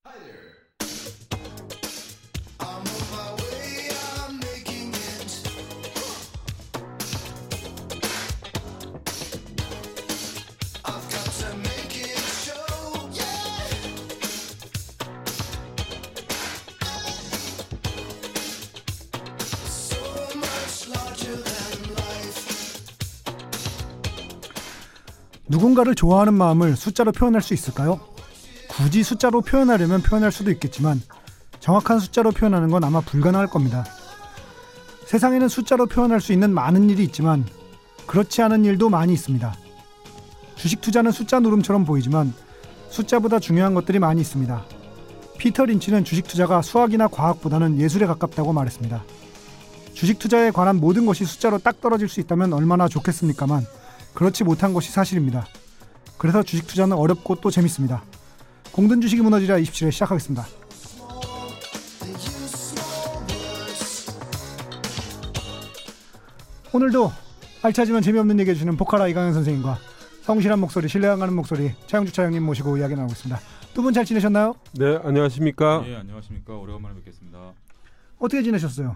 누군가를 좋아하는 마음을 숫자로 표현할 수 있을까요? 굳이 숫자로 표현하려면 표현할 수도 있겠지만 정확한 숫자로 표현하는 건 아마 불가능할 겁니다. 세상에는 숫자로 표현할 수 있는 많은 일이 있지만 그렇지 않은 일도 많이 있습니다. 주식 투자는 숫자 누름처럼 보이지만 숫자보다 중요한 것들이 많이 있습니다. 피터 린치는 주식 투자가 수학이나 과학보다는 예술에 가깝다고 말했습니다. 주식 투자에 관한 모든 것이 숫자로 딱 떨어질 수 있다면 얼마나 좋겠습니까만 그렇지 못한 것이 사실입니다. 그래서 주식 투자는 어렵고 또 재밌습니다. 공든 주식이 무너지라 27회 시작하겠습니다. 오늘도 알차지만 재미없는 얘기 해주시는 포카라 이강현 선생님과 성실한 목소리, 신뢰가 가는 목소리 차영주 차장님 모시고 이야기 나누고 있습니다. 두 분 잘 지내셨나요? 네, 안녕하십니까? 네, 안녕하십니까? 오래간만에 뵙겠습니다. 어떻게 지내셨어요?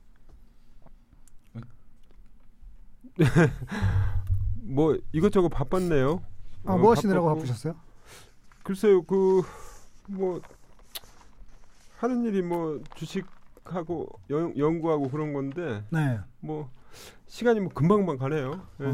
뭐 이것저것 바빴네요. 뭐 하시느라고 바쁘셨어요? 글쎄요, 뭐 하는 일이 뭐 주식하고 연구하고 그런 건데, 네. 뭐 시간이 뭐 금방금방 가네요. 네.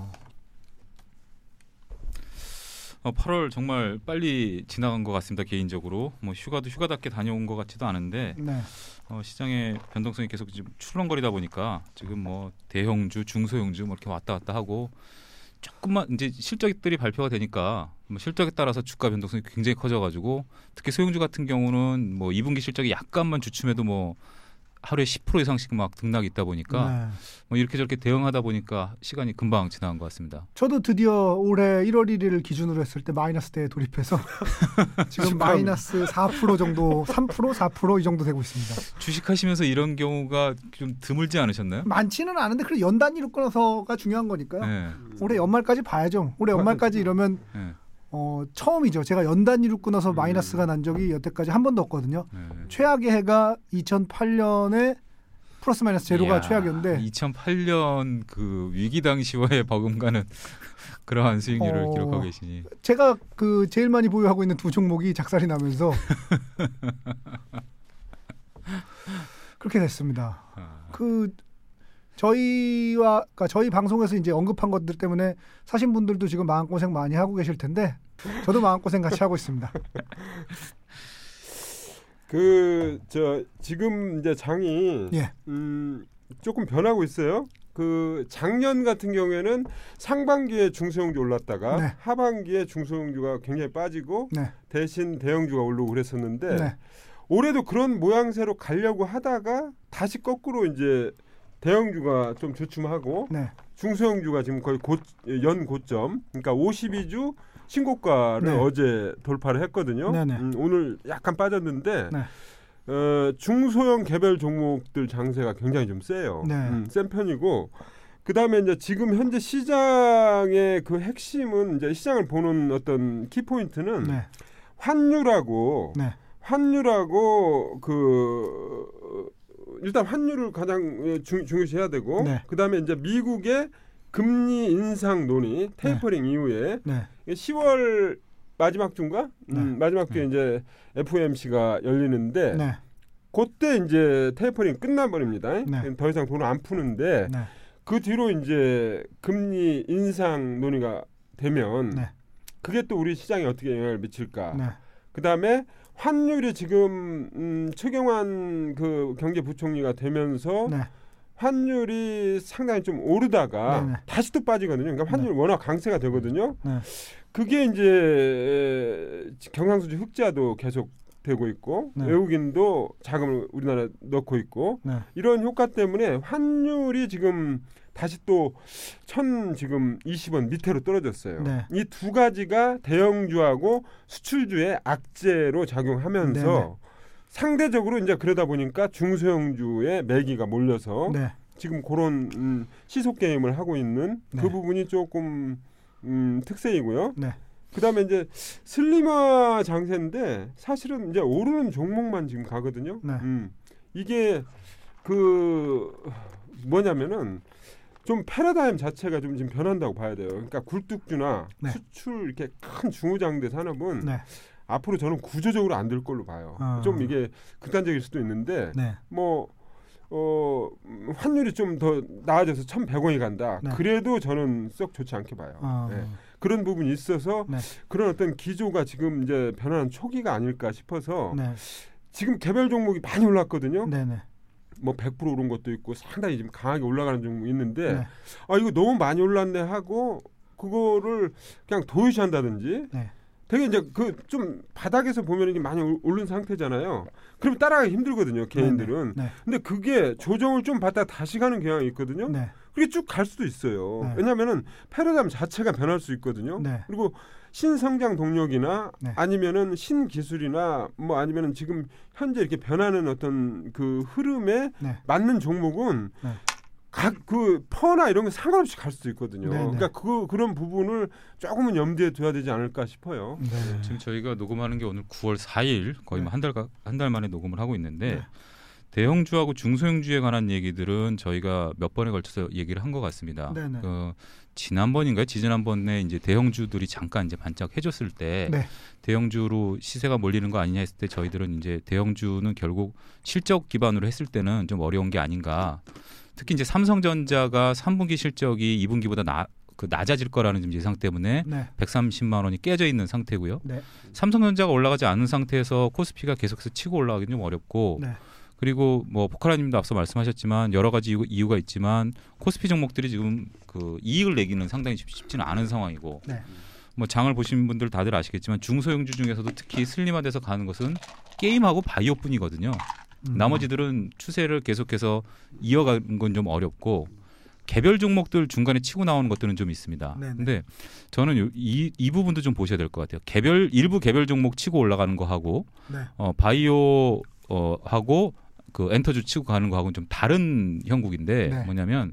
8월 정말 빨리 지나간 것 같습니다. 개인적으로 뭐 휴가도 휴가답게 다녀온 것 같지도 않은데 네. 시장의 변동성이 계속 지금 출렁거리다 보니까 지금 뭐 대형주, 중소형주 뭐 이렇게 왔다 갔다 하고 조금만 이제 실적들이 발표가 되니까 뭐 실적에 따라서 주가 변동성이 굉장히 커져가지고 특히 소형주 같은 경우는 뭐 2분기 실적이 약간만 주춤해도 뭐 하루에 10% 이상씩 막 등락이 있다 보니까 네. 뭐 이렇게 저렇게 대응하다 보니까 시간이 금방 지나간 것 같습니다. 저도 드디어 올해 1월 1일을 기준으로 했을 때 마이너스대에 돌입해서 지금 마이너스 4% 정도, 3%, 4% 이 정도 되고 있습니다. 주식하시면서 이런 경우가 좀 드물지 않으셨나요? 많지는 않은데 그래 연 단위로 끊어서가 중요한 거니까요. 네. 올해 연말까지 봐야죠. 올해 연말까지 이러면 네. 처음이죠. 제가 연 단위로 끊어서 마이너스가 난 적이 여태까지 한 번도 없거든요. 최악의 해가 2008년에 플러스 마이너스 제로가 최악이었는데 2008년 그 위기 당시와의 버금가는 그러한 수익률을 기록하고 계시니 제가 그 제일 많이 보유하고 있는 두 종목이 작살이 나면서 그렇게 됐습니다. 그러니까 저희 방송에서 이제 언급한 것들 때문에 사신 분들도 지금 마음고생 많이 하고 계실 텐데 저도 마음고생 같이 하고 있습니다. 지금 이제 장이 예. 조금 변하고 있어요. 작년 같은 경우에는 상반기에 중소형주 올랐다가 네. 하반기에 중소형주가 굉장히 빠지고 네. 대신 대형주가 오르고 그랬었는데 네. 올해도 그런 모양새로 가려고 하다가 다시 거꾸로 이제 대형주가 좀 주춤하고 네. 중소형주가 지금 거의 연 고점, 그러니까 52주 신고가를 네. 어제 돌파를 했거든요. 오늘 약간 빠졌는데 네. 중소형 개별 종목들 장세가 굉장히 좀 세요. 센 편이고 그다음에 이제 지금 현재 시장의 그 핵심은 이제 시장을 보는 어떤 키포인트는 네. 환율하고 일단 환율을 가장 중요시해야 되고 네. 그다음에 이제 미국의 금리 인상 논의 테이퍼링 이후에 10월 마지막 주인가? 마지막 주에 이제 FOMC가 열리는데 그때 이제 테이퍼링 끝나버립니다. 더 이상 돈을 안 푸는데 그 뒤로 이제 금리 인상 논의가 되면 그게 또 우리 시장에 어떻게 영향을 미칠까? 그다음에 환율이 지금 최경환 그 경제부총리가 되면서 환율이 상당히 좀 오르다가 다시 또 빠지거든요. 그러니까 환율이 워낙 강세가 되거든요. 그게 이제 경상수지 흑자도 계속 되고 있고 외국인도 자금을 우리나라에 넣고 있고 이런 효과 때문에 환율이 지금 다시 또 지금 20원 밑으로 떨어졌어요. 이 두 가지가 대형주하고 수출주의 악재로 작용하면서 상대적으로 이제 그러다 보니까 중소형주의 매기가 몰려서 지금 그런 시속 게임을 하고 있는 그 부분이 조금 특색이고요. 그다음에 이제 슬림화 장세인데 사실은 이제 오르는 종목만 지금 가거든요. 네. 이게 그 뭐냐면은 좀 패러다임 자체가 좀 지금 변한다고 봐야 돼요. 그러니까 굴뚝주나 네. 수출 이렇게 큰 중후장대 산업은 네. 앞으로 저는 구조적으로 안 될 걸로 봐요. 좀 이게 극단적일 수도 있는데 네. 뭐 환율이 좀 더 나아져서 1,100원이 간다. 네. 그래도 저는 썩 좋지 않게 봐요. 네. 그런 부분이 있어서 네. 그런 어떤 기조가 지금 이제 변하는 초기가 아닐까 싶어서 네. 지금 개별 종목이 많이 올랐거든요. 네. 네. 뭐 100% 오른 것도 있고 상당히 지금 강하게 올라가는 종목이 있는데 네. 이거 너무 많이 올랐네 하고 그거를 그냥 도외시한다든지 네. 되게 이제 그 좀 바닥에서 보면 이게 많이 오른 상태잖아요. 그러면 따라가기 힘들거든요, 개인들은. 네. 네. 근데 그게 조정을 좀 받다 다시 가는 경향이 있거든요. 네. 그게 쭉 갈 수도 있어요. 네. 왜냐하면은 패러다임 자체가 변할 수 있거든요. 네. 그리고 신성장 동력이나 네. 아니면은 신기술이나 뭐 아니면은 지금 현재 이렇게 변하는 어떤 그 흐름에 네. 맞는 종목은 네. 각 그 퍼나 이런 게 상관없이 갈 수도 있거든요. 네, 네. 그러니까 그런 부분을 조금은 염두에 둬야 되지 않을까 싶어요. 네. 지금 저희가 녹음하는 게 오늘 9월 4일 거의 네. 한 달 만에 녹음을 하고 있는데 네. 대형주하고 중소형주에 관한 얘기들은 저희가 몇 번에 걸쳐서 얘기를 한 것 같습니다. 네, 네. 지난번인가요? 지지난번에 이제 대형주들이 잠깐 이제 반짝해줬을 때 네. 대형주로 시세가 몰리는 거 아니냐 했을 때 저희들은 이제 대형주는 결국 실적 기반으로 했을 때는 좀 어려운 게 아닌가. 특히 이제 삼성전자가 3분기 실적이 2분기보다 낮아질 거라는 좀 예상 때문에 네. 130만 원이 깨져 있는 상태고요. 네. 삼성전자가 올라가지 않은 상태에서 코스피가 계속해서 치고 올라가기는 좀 어렵고 네. 그리고 뭐 포카라님도 앞서 말씀하셨지만 여러 가지 이유가 있지만 코스피 종목들이 지금 그 이익을 내기는 상당히 쉽지는 않은 상황이고 네. 뭐 장을 보신 분들 다들 아시겠지만 중소형주 중에서도 특히 슬림화돼서 가는 것은 게임하고 바이오뿐이거든요. 나머지들은 추세를 계속해서 이어가는 건 좀 어렵고 개별 종목들 중간에 치고 나오는 것들은 좀 있습니다. 근데 저는 이 부분도 좀 보셔야 될 것 같아요. 일부 개별 종목 치고 올라가는 거 하고 네. 바이오 하고 그 엔터주 치고 가는 거하고는 좀 다른 형국인데 네. 뭐냐면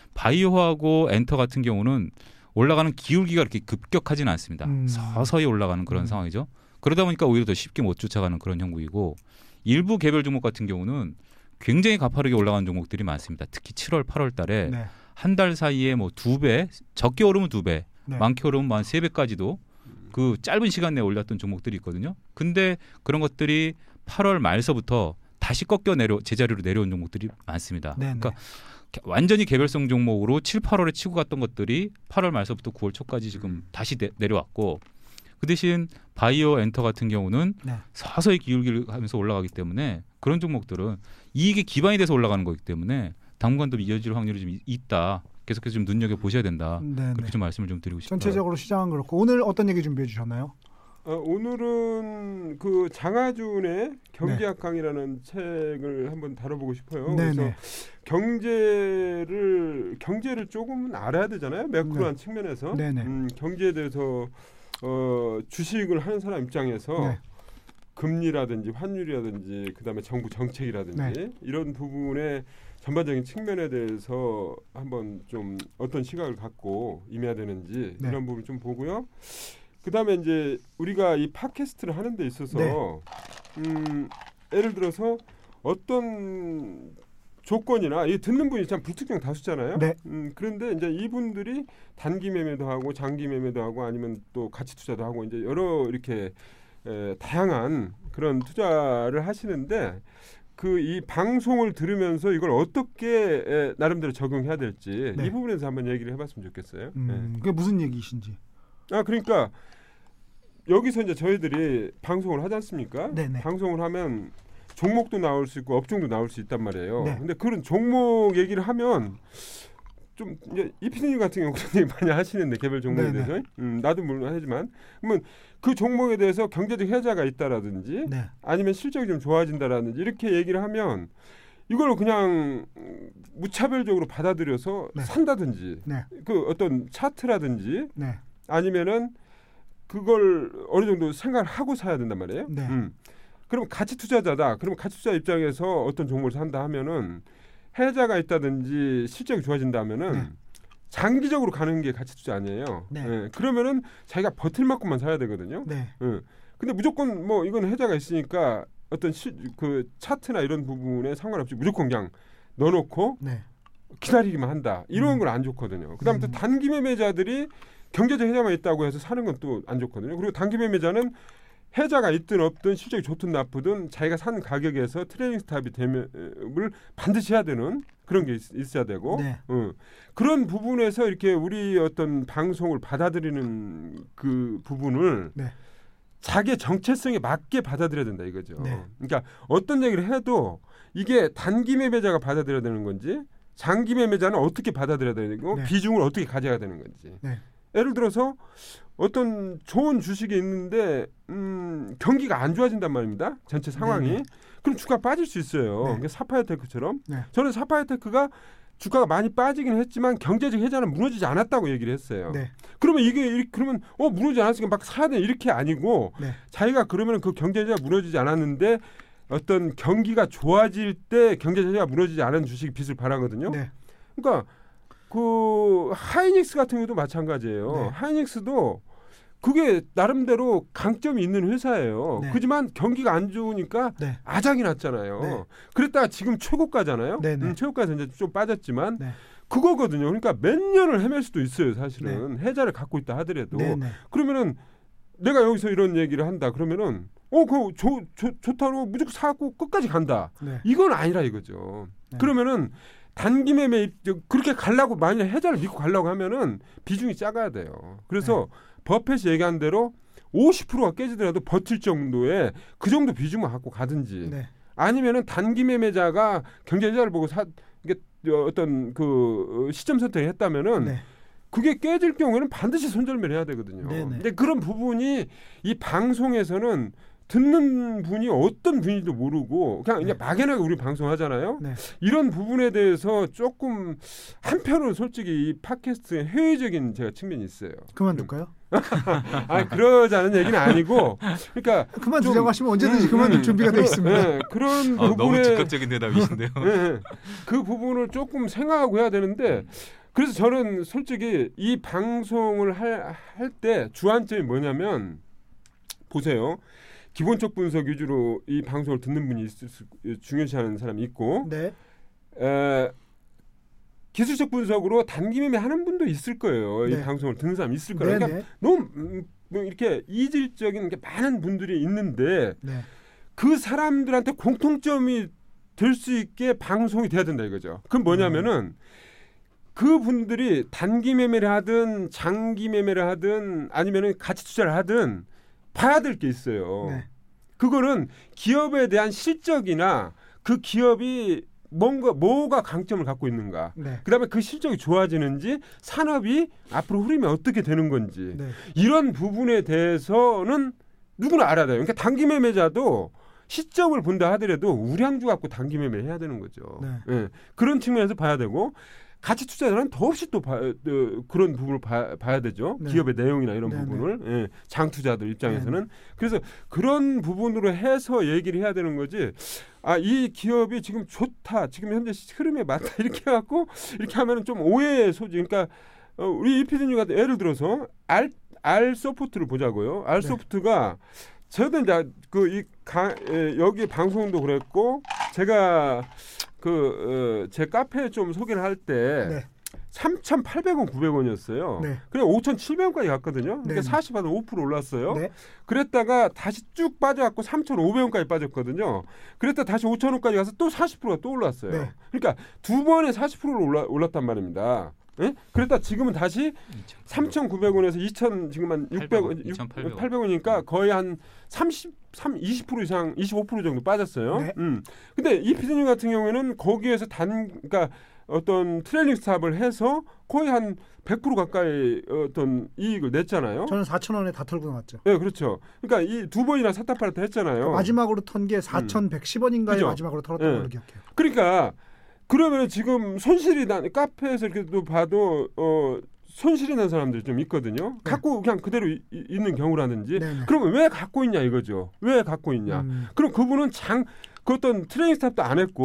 바이오하고 엔터 같은 경우는 올라가는 기울기가 그렇게 급격하지는 않습니다. 서서히 올라가는 그런 상황이죠. 그러다 보니까 오히려 더 쉽게 못 쫓아가는 그런 형국이고 일부 개별 종목 같은 경우는 굉장히 가파르게 올라가는 종목들이 많습니다. 특히 7월, 8월 달에 네. 한 달 사이에 뭐 2배, 적게 오르면 2배, 네. 많게 오르면 한 3배까지도 그 짧은 시간 내에 올렸던 종목들이 있거든요. 근데 그런 것들이 8월 말서부터 다시 꺾여 제자리로 내려온 종목들이 많습니다. 네. 그러니까 완전히 개별성 종목으로 7, 8월에 치고 갔던 것들이 8월 말서부터 9월 초까지 지금 다시 내려왔고 그 대신 바이오 엔터 같은 경우는 네. 서서히 기울기를 하면서 올라가기 때문에 그런 종목들은 이익에 기반이 돼서 올라가는 거기 때문에 당분간도 이어질 확률이 좀 있다. 계속해서 좀 눈여겨 보셔야 된다. 네. 그렇게 좀 말씀을 좀 드리고 싶어요. 전체적으로 시장은 그렇고 오늘 어떤 얘기 준비해 주셨나요? 오늘은 그 장하준의 경제학 강의라는 책을 한번 다뤄보고 싶어요. 그래서 경제를 조금 알아야 되잖아요. 매크로한 측면에서 경제에 대해서 주식을 하는 사람 입장에서 금리라든지 환율이라든지 그다음에 정부 정책이라든지 이런 부분의 전반적인 측면에 대해서 한번 좀 어떤 시각을 갖고 임해야 되는지 이런 부분 좀 보고요. 그다음에 이제 우리가 이 팟캐스트를 하는 데 있어서 예를 들어서 어떤 조건이나 이 듣는 분이 참 불특정 다수잖아요. 그런데 이제 이분들이 단기 매매도 하고 장기 매매도 하고 아니면 또 가치 투자도 하고 이제 여러 이렇게 다양한 그런 투자를 하시는데 그 이 방송을 들으면서 이걸 어떻게 나름대로 적용해야 될지 이 부분에서 한번 얘기를 해봤으면 좋겠어요. 그게 무슨 얘기이신지. 그러니까 여기서 이제 저희들이 방송을 하지 않습니까? 방송을 하면 종목도 나올 수 있고 업종도 나올 수 있단 말이에요. 근데 그런 종목 얘기를 하면 좀 이제 이 PD님 같은 경우 그런 얘기 많이 하시는데 개별 종목에 대해서 나도 물론 하지만 그러면 그 종목에 대해서 경제적 혜자가 있다라든지 아니면 실적이 좀 좋아진다라든지 이렇게 얘기를 하면 이걸 그냥 무차별적으로 받아들여서 산다든지 그 어떤 차트라든지 아니면은 그걸 어느 정도 생각을 하고 사야 된단 말이에요. 그럼 가치 투자자다. 그럼 가치 투자 입장에서 어떤 종목을 산다 하면은 혜자가 있다든지 실적이 좋아진다 하면은 장기적으로 가는 게 가치 투자 아니에요. 네. 예, 그러면은 자기가 버틸 만큼만 사야 되거든요. 네. 예. 근데 무조건 뭐 이건 해자가 있으니까 어떤 그 차트나 이런 부분에 상관없이 무조건 그냥 넣어놓고 네. 기다리기만 한다. 이런 건 안 좋거든요. 그다음에 또 단기 매매자들이 경제적 해자만 있다고 해서 사는 건 또 안 좋거든요. 그리고 단기 매매자는 해자가 있든 없든 실적이 좋든 나쁘든 자기가 산 가격에서 트레이딩 스탑이 되면 반드시 해야 되는 그런 게 있어야 되고 네. 그런 부분에서 이렇게 우리 어떤 방송을 받아들이는 그 부분을 네. 자기의 정체성에 맞게 받아들여야 된다 이거죠. 네. 그러니까 어떤 얘기를 해도 이게 단기 매매자가 받아들여야 되는 건지 장기 매매자는 어떻게 받아들여야 되고 네. 비중을 어떻게 가져야 되는 건지. 네. 예를 들어서 어떤 좋은 주식이 있는데 경기가 안 좋아진단 말입니다. 전체 상황이. 네네. 그럼 주가 빠질 수 있어요. 네. 그러니까 사파이어테크처럼. 네. 저는 사파이어테크가 주가가 많이 빠지긴 했지만 경제적 해자는 무너지지 않았다고 얘기를 했어요. 네. 그러면 그러면 무너지지 않았으니까 막 사야 돼 이렇게 아니고 네. 자기가 그러면 그 경제자가 무너지지 않았는데 어떤 경기가 좋아질 때 경제자가 무너지지 않은 주식이 빚을 발하거든요. 네. 그러니까 그 하이닉스 같은 경우도 마찬가지예요. 네. 하이닉스도 그게 나름대로 강점이 있는 회사예요. 네. 그렇지만 경기가 안 좋으니까 네. 아작이 났잖아요. 네. 그랬다가 지금 최고가잖아요. 네, 네. 최고가에서 이제 좀 빠졌지만 네. 그거거든요. 그러니까 몇 년을 헤맬 수도 있어요. 사실은 해자를 갖고 있다 하더라도 네. 네. 그러면은 내가 여기서 이런 얘기를 한다. 그러면은 그거 좋다고 무조건 사고 끝까지 간다. 네. 이건 아니라 이거죠. 네. 그러면은 단기 매매 그렇게 가려고 만약 해자를 믿고 가려고 하면은 비중이 작아야 돼요. 그래서 버핏이 얘기한 대로 50%가 깨지더라도 버틸 정도의 그 정도 비중만 갖고 가든지 네. 아니면은 단기 매매자가 경제자를 보고 이게 어떤 그 시점 선택을 했다면은 네. 그게 깨질 경우에는 반드시 손절매를 해야 되거든요. 네네. 근데 그런 부분이 이 방송에서는 듣는 분이 어떤 분인지도 모르고 그냥 네. 이제 막연하게 우리 방송하잖아요. 네. 이런 부분에 대해서 조금 한편으로 솔직히 이 팟캐스트의 회의적인 제가 측면이 있어요. 그만둘까요? 그러자는 얘기는 아니고 그러니까 그만두자고 하시면 언제든지 그만둘 준비가 돼 있습니다. 네, 그런 부분에 너무 즉각적인 대답이신데요. 네, 그 부분을 조금 생각하고 해야 되는데 그래서 저는 솔직히 이 방송을 할 때 주안점이 뭐냐면 보세요. 기본적 분석 위주로 이 방송을 듣는 분이 중요시하는 사람이 있고 네. 기술적 분석으로 단기 매매 하는 분도 있을 거예요. 네. 이 방송을 듣는 사람이 있을 거예요. 네, 그러니까 너무 뭐 이렇게 이질적인 게 많은 분들이 있는데 네. 그 사람들한테 공통점이 될 수 있게 방송이 돼야 된다 이거죠. 그건 뭐냐면은 그분들이 단기 매매를 하든 장기 매매를 하든 아니면은 가치 투자를 하든 봐야 될 게 있어요. 네. 그거는 기업에 대한 실적이나 그 기업이 뭐가 강점을 갖고 있는가. 네. 그다음에 그 실적이 좋아지는지 산업이 앞으로 흐름이 어떻게 되는 건지 네. 이런 부분에 대해서는 누구나 알아야 돼요. 그러니까 단기 매매자도 시점을 본다 하더라도 우량주 갖고 단기 매매 해야 되는 거죠. 네. 예. 그런 측면에서 봐야 되고 가치 투자자는 더없이 또 그런 부분을 봐야 되죠. 네. 기업의 내용이나 이런 네, 부분을 예, 장 투자들 입장에서는 그래서 그런 부분으로 해서 얘기를 해야 되는 거지. 이 기업이 지금 좋다, 지금 현재 흐름에 맞다 이렇게 해갖고 이렇게 하면은 좀 오해의 소지. 그러니까 우리 이 PD님 같은 예를 들어서 알소프트를 보자고요. 알소프트가 저도 이제 여기 방송도 그랬고 제가 제 카페에 좀 소개를 할 때 네. 3,800원, 900원이었어요. 네. 그냥 5,700원까지 갔거든요. 그러니까 네. 40% 5% 올랐어요. 네. 그랬다가 다시 쭉 빠져갖고 3,500원까지 빠졌거든요. 그랬다 다시 5,000원까지 가서 또 40%가 또 올랐어요. 네. 그러니까 두 번에 40%를 올랐단 말입니다. 예? 그랬다 지금은 다시 3,900원에서 2,000 지금 한 600원, 800원이니까 거의 한 20% 이상, 25% 정도 빠졌어요. 네. 근데 이 피디님 같은 경우에는 거기에서 그러니까 어떤 트레이딩 스탑을 해서 거의 한 100% 가까이 어떤 이익을 냈잖아요. 저는 4,000원에 다 털고 나왔죠. 네, 그렇죠. 그러니까 이 두 번이나 샀다 팔았다 했잖아요. 마지막으로 턴 게 4,110원인가에 그죠? 마지막으로 털었던 걸로 기억해요. 그러니까 그러면 지금 손실이 난 카페에서 이렇게 또 봐도 손실이 난 사람들이 좀 있거든요. 네. 갖고 그냥 그대로 있는 경우라든지. 네네. 그러면 왜 갖고 있냐 이거죠. 왜 갖고 있냐. 그럼 그분은 그 어떤 트레이딩 스탑도 안 했고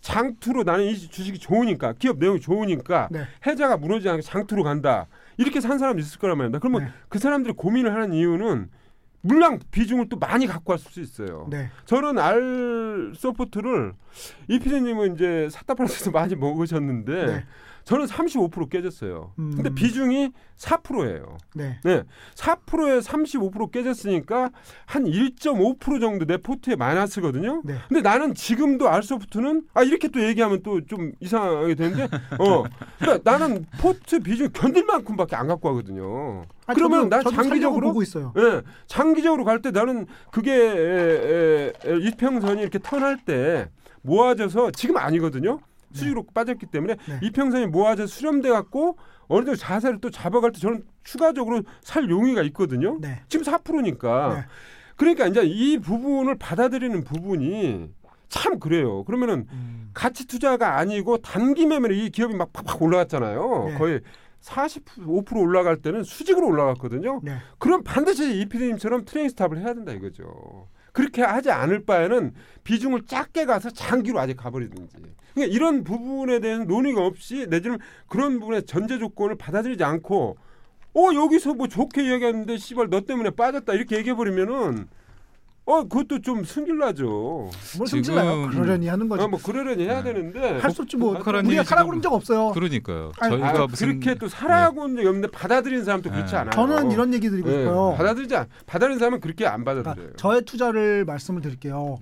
장투로 나는 이 주식이 좋으니까 기업 내용이 좋으니까 네. 해자가 무너지지 않게 장투로 간다. 이렇게 산 사람도 있을 거란 말입니다. 그러면 네. 그 사람들이 고민을 하는 이유는 물량 비중을 또 많이 갖고 왔을 수 있어요. 네. 저는 알소프트를 이 PD님은 이제 샀다 팔아서 많이 먹으셨는데 네. 저는 35% 깨졌어요. 근데 비중이 4%예요. 네. 네. 4%에 35% 깨졌으니까 한 1.5% 정도 내 포트에 마이너스거든요. 네. 근데 나는 지금도 알소프트는 이렇게 또 얘기하면 또 좀 이상하게 되는데 그러니까 나는 포트 비중 견딜 만큼밖에 안 갖고 가거든요. 그러면 난 장기적으로 보고 있어요. 예, 장기적으로 갈 때 나는 그게 이평선이 이렇게 턴할 때 모아져서 지금 아니거든요. 수직으로 빠졌기 때문에 네. 이평선이 모아져 수렴돼 갖고 어느 정도 자세를 또 잡아갈 때 저는 추가적으로 살 용의가 있거든요. 네. 지금 4%니까. 네. 그러니까 이제 이 부분을 받아들이는 부분이 참 그래요. 그러면은 가치 투자가 아니고 단기 매매로 이 기업이 막 팍팍 올라갔잖아요. 네. 거의 45% 올라갈 때는 수직으로 올라갔거든요. 네. 그럼 반드시 이 PD님처럼 트레이닝 스탑을 해야 된다 이거죠. 그렇게 하지 않을 바에는 비중을 작게 가서 장기로 아직 가버리든지. 그러니까 이런 부분에 대한 논의가 없이 내지는 그런 부분의 전제 조건을 받아들이지 않고 여기서 뭐 좋게 이야기하는데 씨발 너 때문에 빠졌다 이렇게 얘기해버리면은 그것도 좀 승질나죠. 뭘 승질나요? 그러려니 하는 거죠. 뭐 그러려니 해야 되는데 할 수 없지 뭐. 우리가 일이 하라고 그런 적 없어요. 그러니까요. 저희가 무슨 그렇게 또 사라고 한 적이 없는데 받아들이는 사람도 그렇지 않아요. 저는 이런 얘기 드리고 싶어요. 받아들이는 사람은 그렇게 안 받아들여요. 그러니까 저의 투자를 말씀을 드릴게요.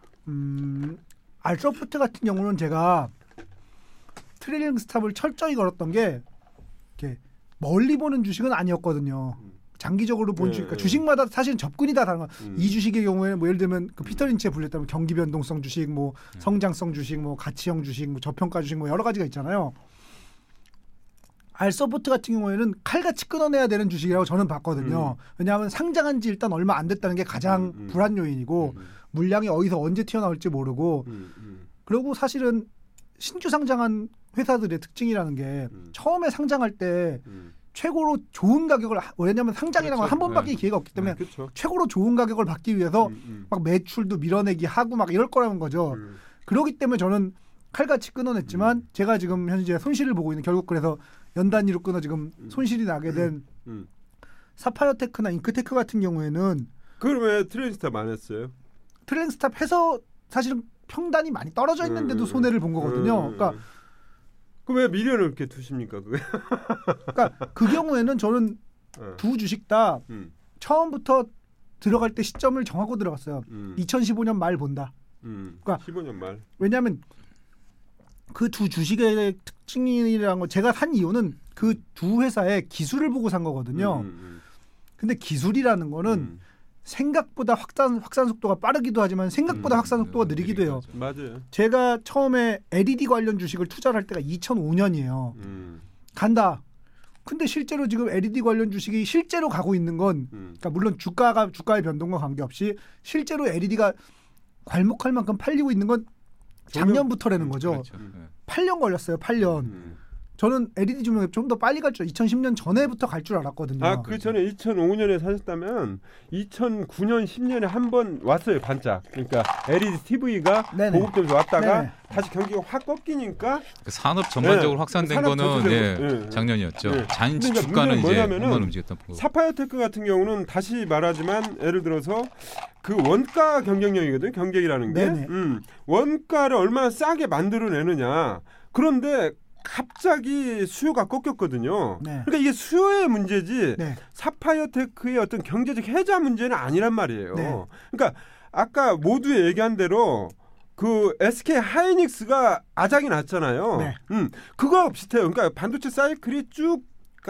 알소프트 같은 경우는 제가 트레이닝 스탑을 철저히 걸었던 게 이렇게 멀리 보는 주식은 아니었거든요. 장기적으로 본 주식, 그러니까 주식마다 사실은 접근이 다 다른 거. 이 주식의 경우에는 뭐 예를 들면 그 피터 린치에 불렸다면 경기 변동성 주식, 뭐 성장성 주식, 뭐 가치형 주식, 뭐 저평가 주식, 뭐 여러 가지가 있잖아요. 알소프트 같은 경우에는 칼같이 끊어내야 되는 주식이라고 저는 봤거든요. 왜냐하면 상장한 지 일단 얼마 안 됐다는 게 가장 불안 요인이고 물량이 어디서 언제 튀어나올지 모르고 그리고 사실은 신규 상장한 회사들의 특징이라는 게 처음에 상장할 때 최고로 좋은 가격을 왜냐하면 상장이라는 건 한 번밖에 기회가 없기 때문에 최고로 좋은 가격을 받기 위해서 막 매출도 밀어내기 하고 막 이럴 거라는 거죠. 그렇기 때문에 저는 칼같이 끊어냈지만 제가 지금 현재 손실을 보고 있는 결국 그래서 연 단위로 끊어 지금 손실이 나게 된 사파이어테크나 잉크테크 같은 경우에는 그럼 왜 트레이닝 스탑 안 했어요? 트레이닝 스탑 해서 사실은 평단이 많이 떨어져 있는데도 손해를 본 거거든요. 그러니까 왜 미련을 이렇게 두십니까? 그게? 그러니까 그 경우에는 저는 두 주식 다 처음부터 들어갈 때 시점을 정하고 들어갔어요. 2015년 말 본다. 그러니까 15년 말. 왜냐하면 그 두 주식의 특징이라는 거 제가 산 이유는 그 두 회사의 기술을 보고 산 거거든요. 근데 기술이라는 거는 생각보다 확산 속도가 빠르기도 하지만 생각보다 확산 속도가 느리기도 해요. 맞아요. 제가 처음에 LED 관련 주식을 투자를 할 때가 2005년이에요. 간다. 근데 실제로 지금 LED 관련 주식이 실제로 가고 있는 건 그러니까 물론 주가의 변동과 관계없이 실제로 LED가 괄목할 만큼 팔리고 있는 건 작년부터라는 거죠. 그렇죠. 8년 걸렸어요. 8년. 저는 LED 조명에 좀 더 빨리 갈 줄 2010년 전에부터 갈 줄 알았거든요. 그 전에 2005년에 사셨다면 2009년 10년에 한 번 왔어요. 반짝. 그러니까 LED TV가 보급되면서 왔다가 다시 경기가 확 꺾이니까 그 산업 전반적으로 확산된 거는 작년이었죠. 잔치 주가는 이제 한번 움직였던 거고. 사파이어테크 같은 경우는 다시 말하지만 예를 들어서 그 원가 경쟁력이거든요. 경쟁이라는 게. 원가를 얼마나 싸게 만들어내느냐. 그런데 갑자기 수요가 꺾였거든요. 그러니까 이게 수요의 문제지 사파이어테크의 어떤 경제적 해자 문제는 아니란 말이에요. 그러니까 아까 모두 얘기한 대로 그 SK 하이닉스가 아작이 났잖아요. 그거 비슷해요. 그러니까 반도체 사이클이 쭉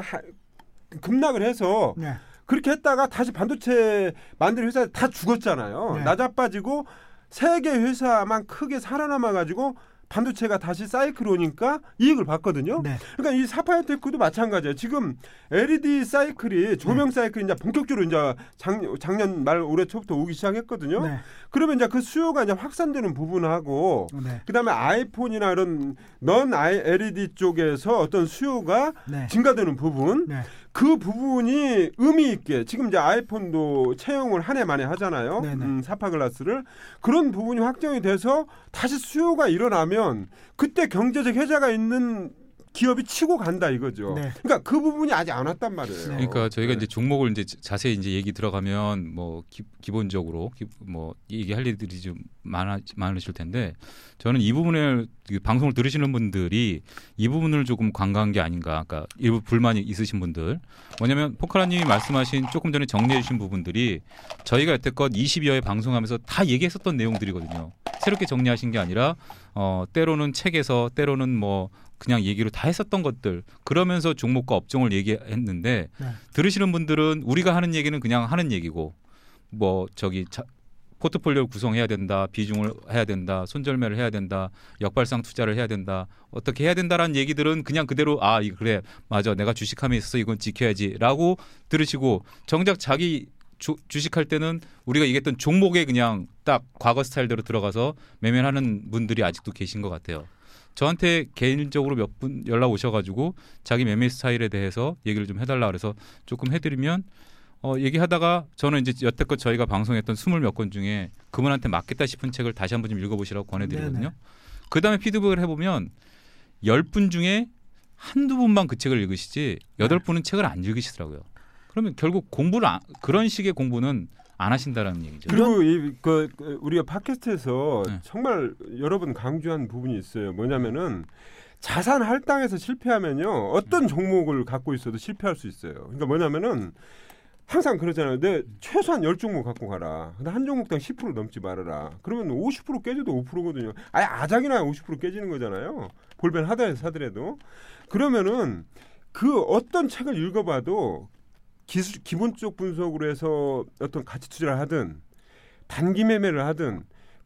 급락을 해서 그렇게 했다가 다시 반도체 만드는 회사 다 죽었잖아요. 낮아빠지고 세 개 회사만 크게 살아남아가지고 반도체가 다시 사이클 오니까 이익을 봤거든요. 그러니까 이 사파이어테크도 마찬가지예요. 지금 LED 사이클이 조명 사이클이 이제 본격적으로 이제 작년 말 올해 초부터 오기 시작했거든요. 그러면 이제 그 수요가 이제 확산되는 부분하고 그다음에 아이폰이나 이런 넌 LED 쪽에서 어떤 수요가 증가되는 부분 그 부분이 의미 있게 지금 이제 아이폰도 채용을 한 해 만에 하잖아요. 사파 글라스를. 그런 부분이 확정이 돼서 다시 수요가 일어나면 그때 경제적 혜자가 있는 기업이 치고 간다 이거죠. 네. 그러니까 그 부분이 아직 안 왔단 말이에요. 그러니까 저희가 이제 종목을 이제 자세히 이제 얘기 들어가면 뭐 기본적으로 뭐 얘기할 일들이 좀 많으실 텐데 저는 이 부분을 방송을 들으시는 분들이 이 부분을 조금 관과한 게 아닌가. 그러니까 일부 불만이 있으신 분들. 뭐냐면 포카라님이 말씀하신 조금 전에 정리해 주신 부분들이 저희가 여태껏 20여 회 방송하면서 다 얘기했었던 내용들이거든요. 새롭게 정리하신 게 아니라 때로는 책에서 때로는 뭐 그냥 얘기로 다 했었던 것들 그러면서 종목과 업종을 얘기했는데 들으시는 분들은 우리가 하는 얘기는 그냥 하는 얘기고 뭐 저기 포트폴리오를 구성해야 된다, 비중을 해야 된다, 손절매를 해야 된다, 역발상 투자를 해야 된다, 어떻게 해야 된다라는 얘기들은 그냥 그대로 그래 맞아 내가 주식함에 있어서 이건 지켜야지라고 들으시고 정작 자기 주식할 때는 우리가 얘기했던 종목에 그냥 딱 과거 스타일대로 들어가서 매매하는 분들이 아직도 계신 것 같아요. 저한테 개인적으로 몇 분 연락 오셔가지고 자기 매매 스타일에 대해서 얘기를 좀 해달라 그래서 조금 해드리면 얘기하다가 저는 이제 여태껏 저희가 방송했던 20몇 건 중에 그분한테 맞겠다 싶은 책을 다시 한번 좀 읽어보시라고 권해드리거든요. 그 다음에 피드백을 해보면 10분 중에 한두 분만 그 책을 읽으시지 8분은 책을 안 읽으시더라고요. 그러면 결국 그런 식의 공부는 안 하신다라는 얘기죠. 그리고 우리가 팟캐스트에서 정말 여러 번 강조한 부분이 있어요. 뭐냐면은 자산 할당에서 실패하면요. 어떤 종목을 갖고 있어도 실패할 수 있어요. 그러니까 뭐냐면은 항상 그러잖아요. 내 최소한 10종목 갖고 가라. 근데 한 종목당 10% 넘지 말아라. 그러면 50% 깨져도 5%거든요. 아예 아작이나 50% 깨지는 거잖아요. 볼펜 하다해서 사더라도. 그러면은 그 어떤 책을 읽어봐도 기본적 분석으로 해서 어떤 가치 투자를 하든 단기 매매를 하든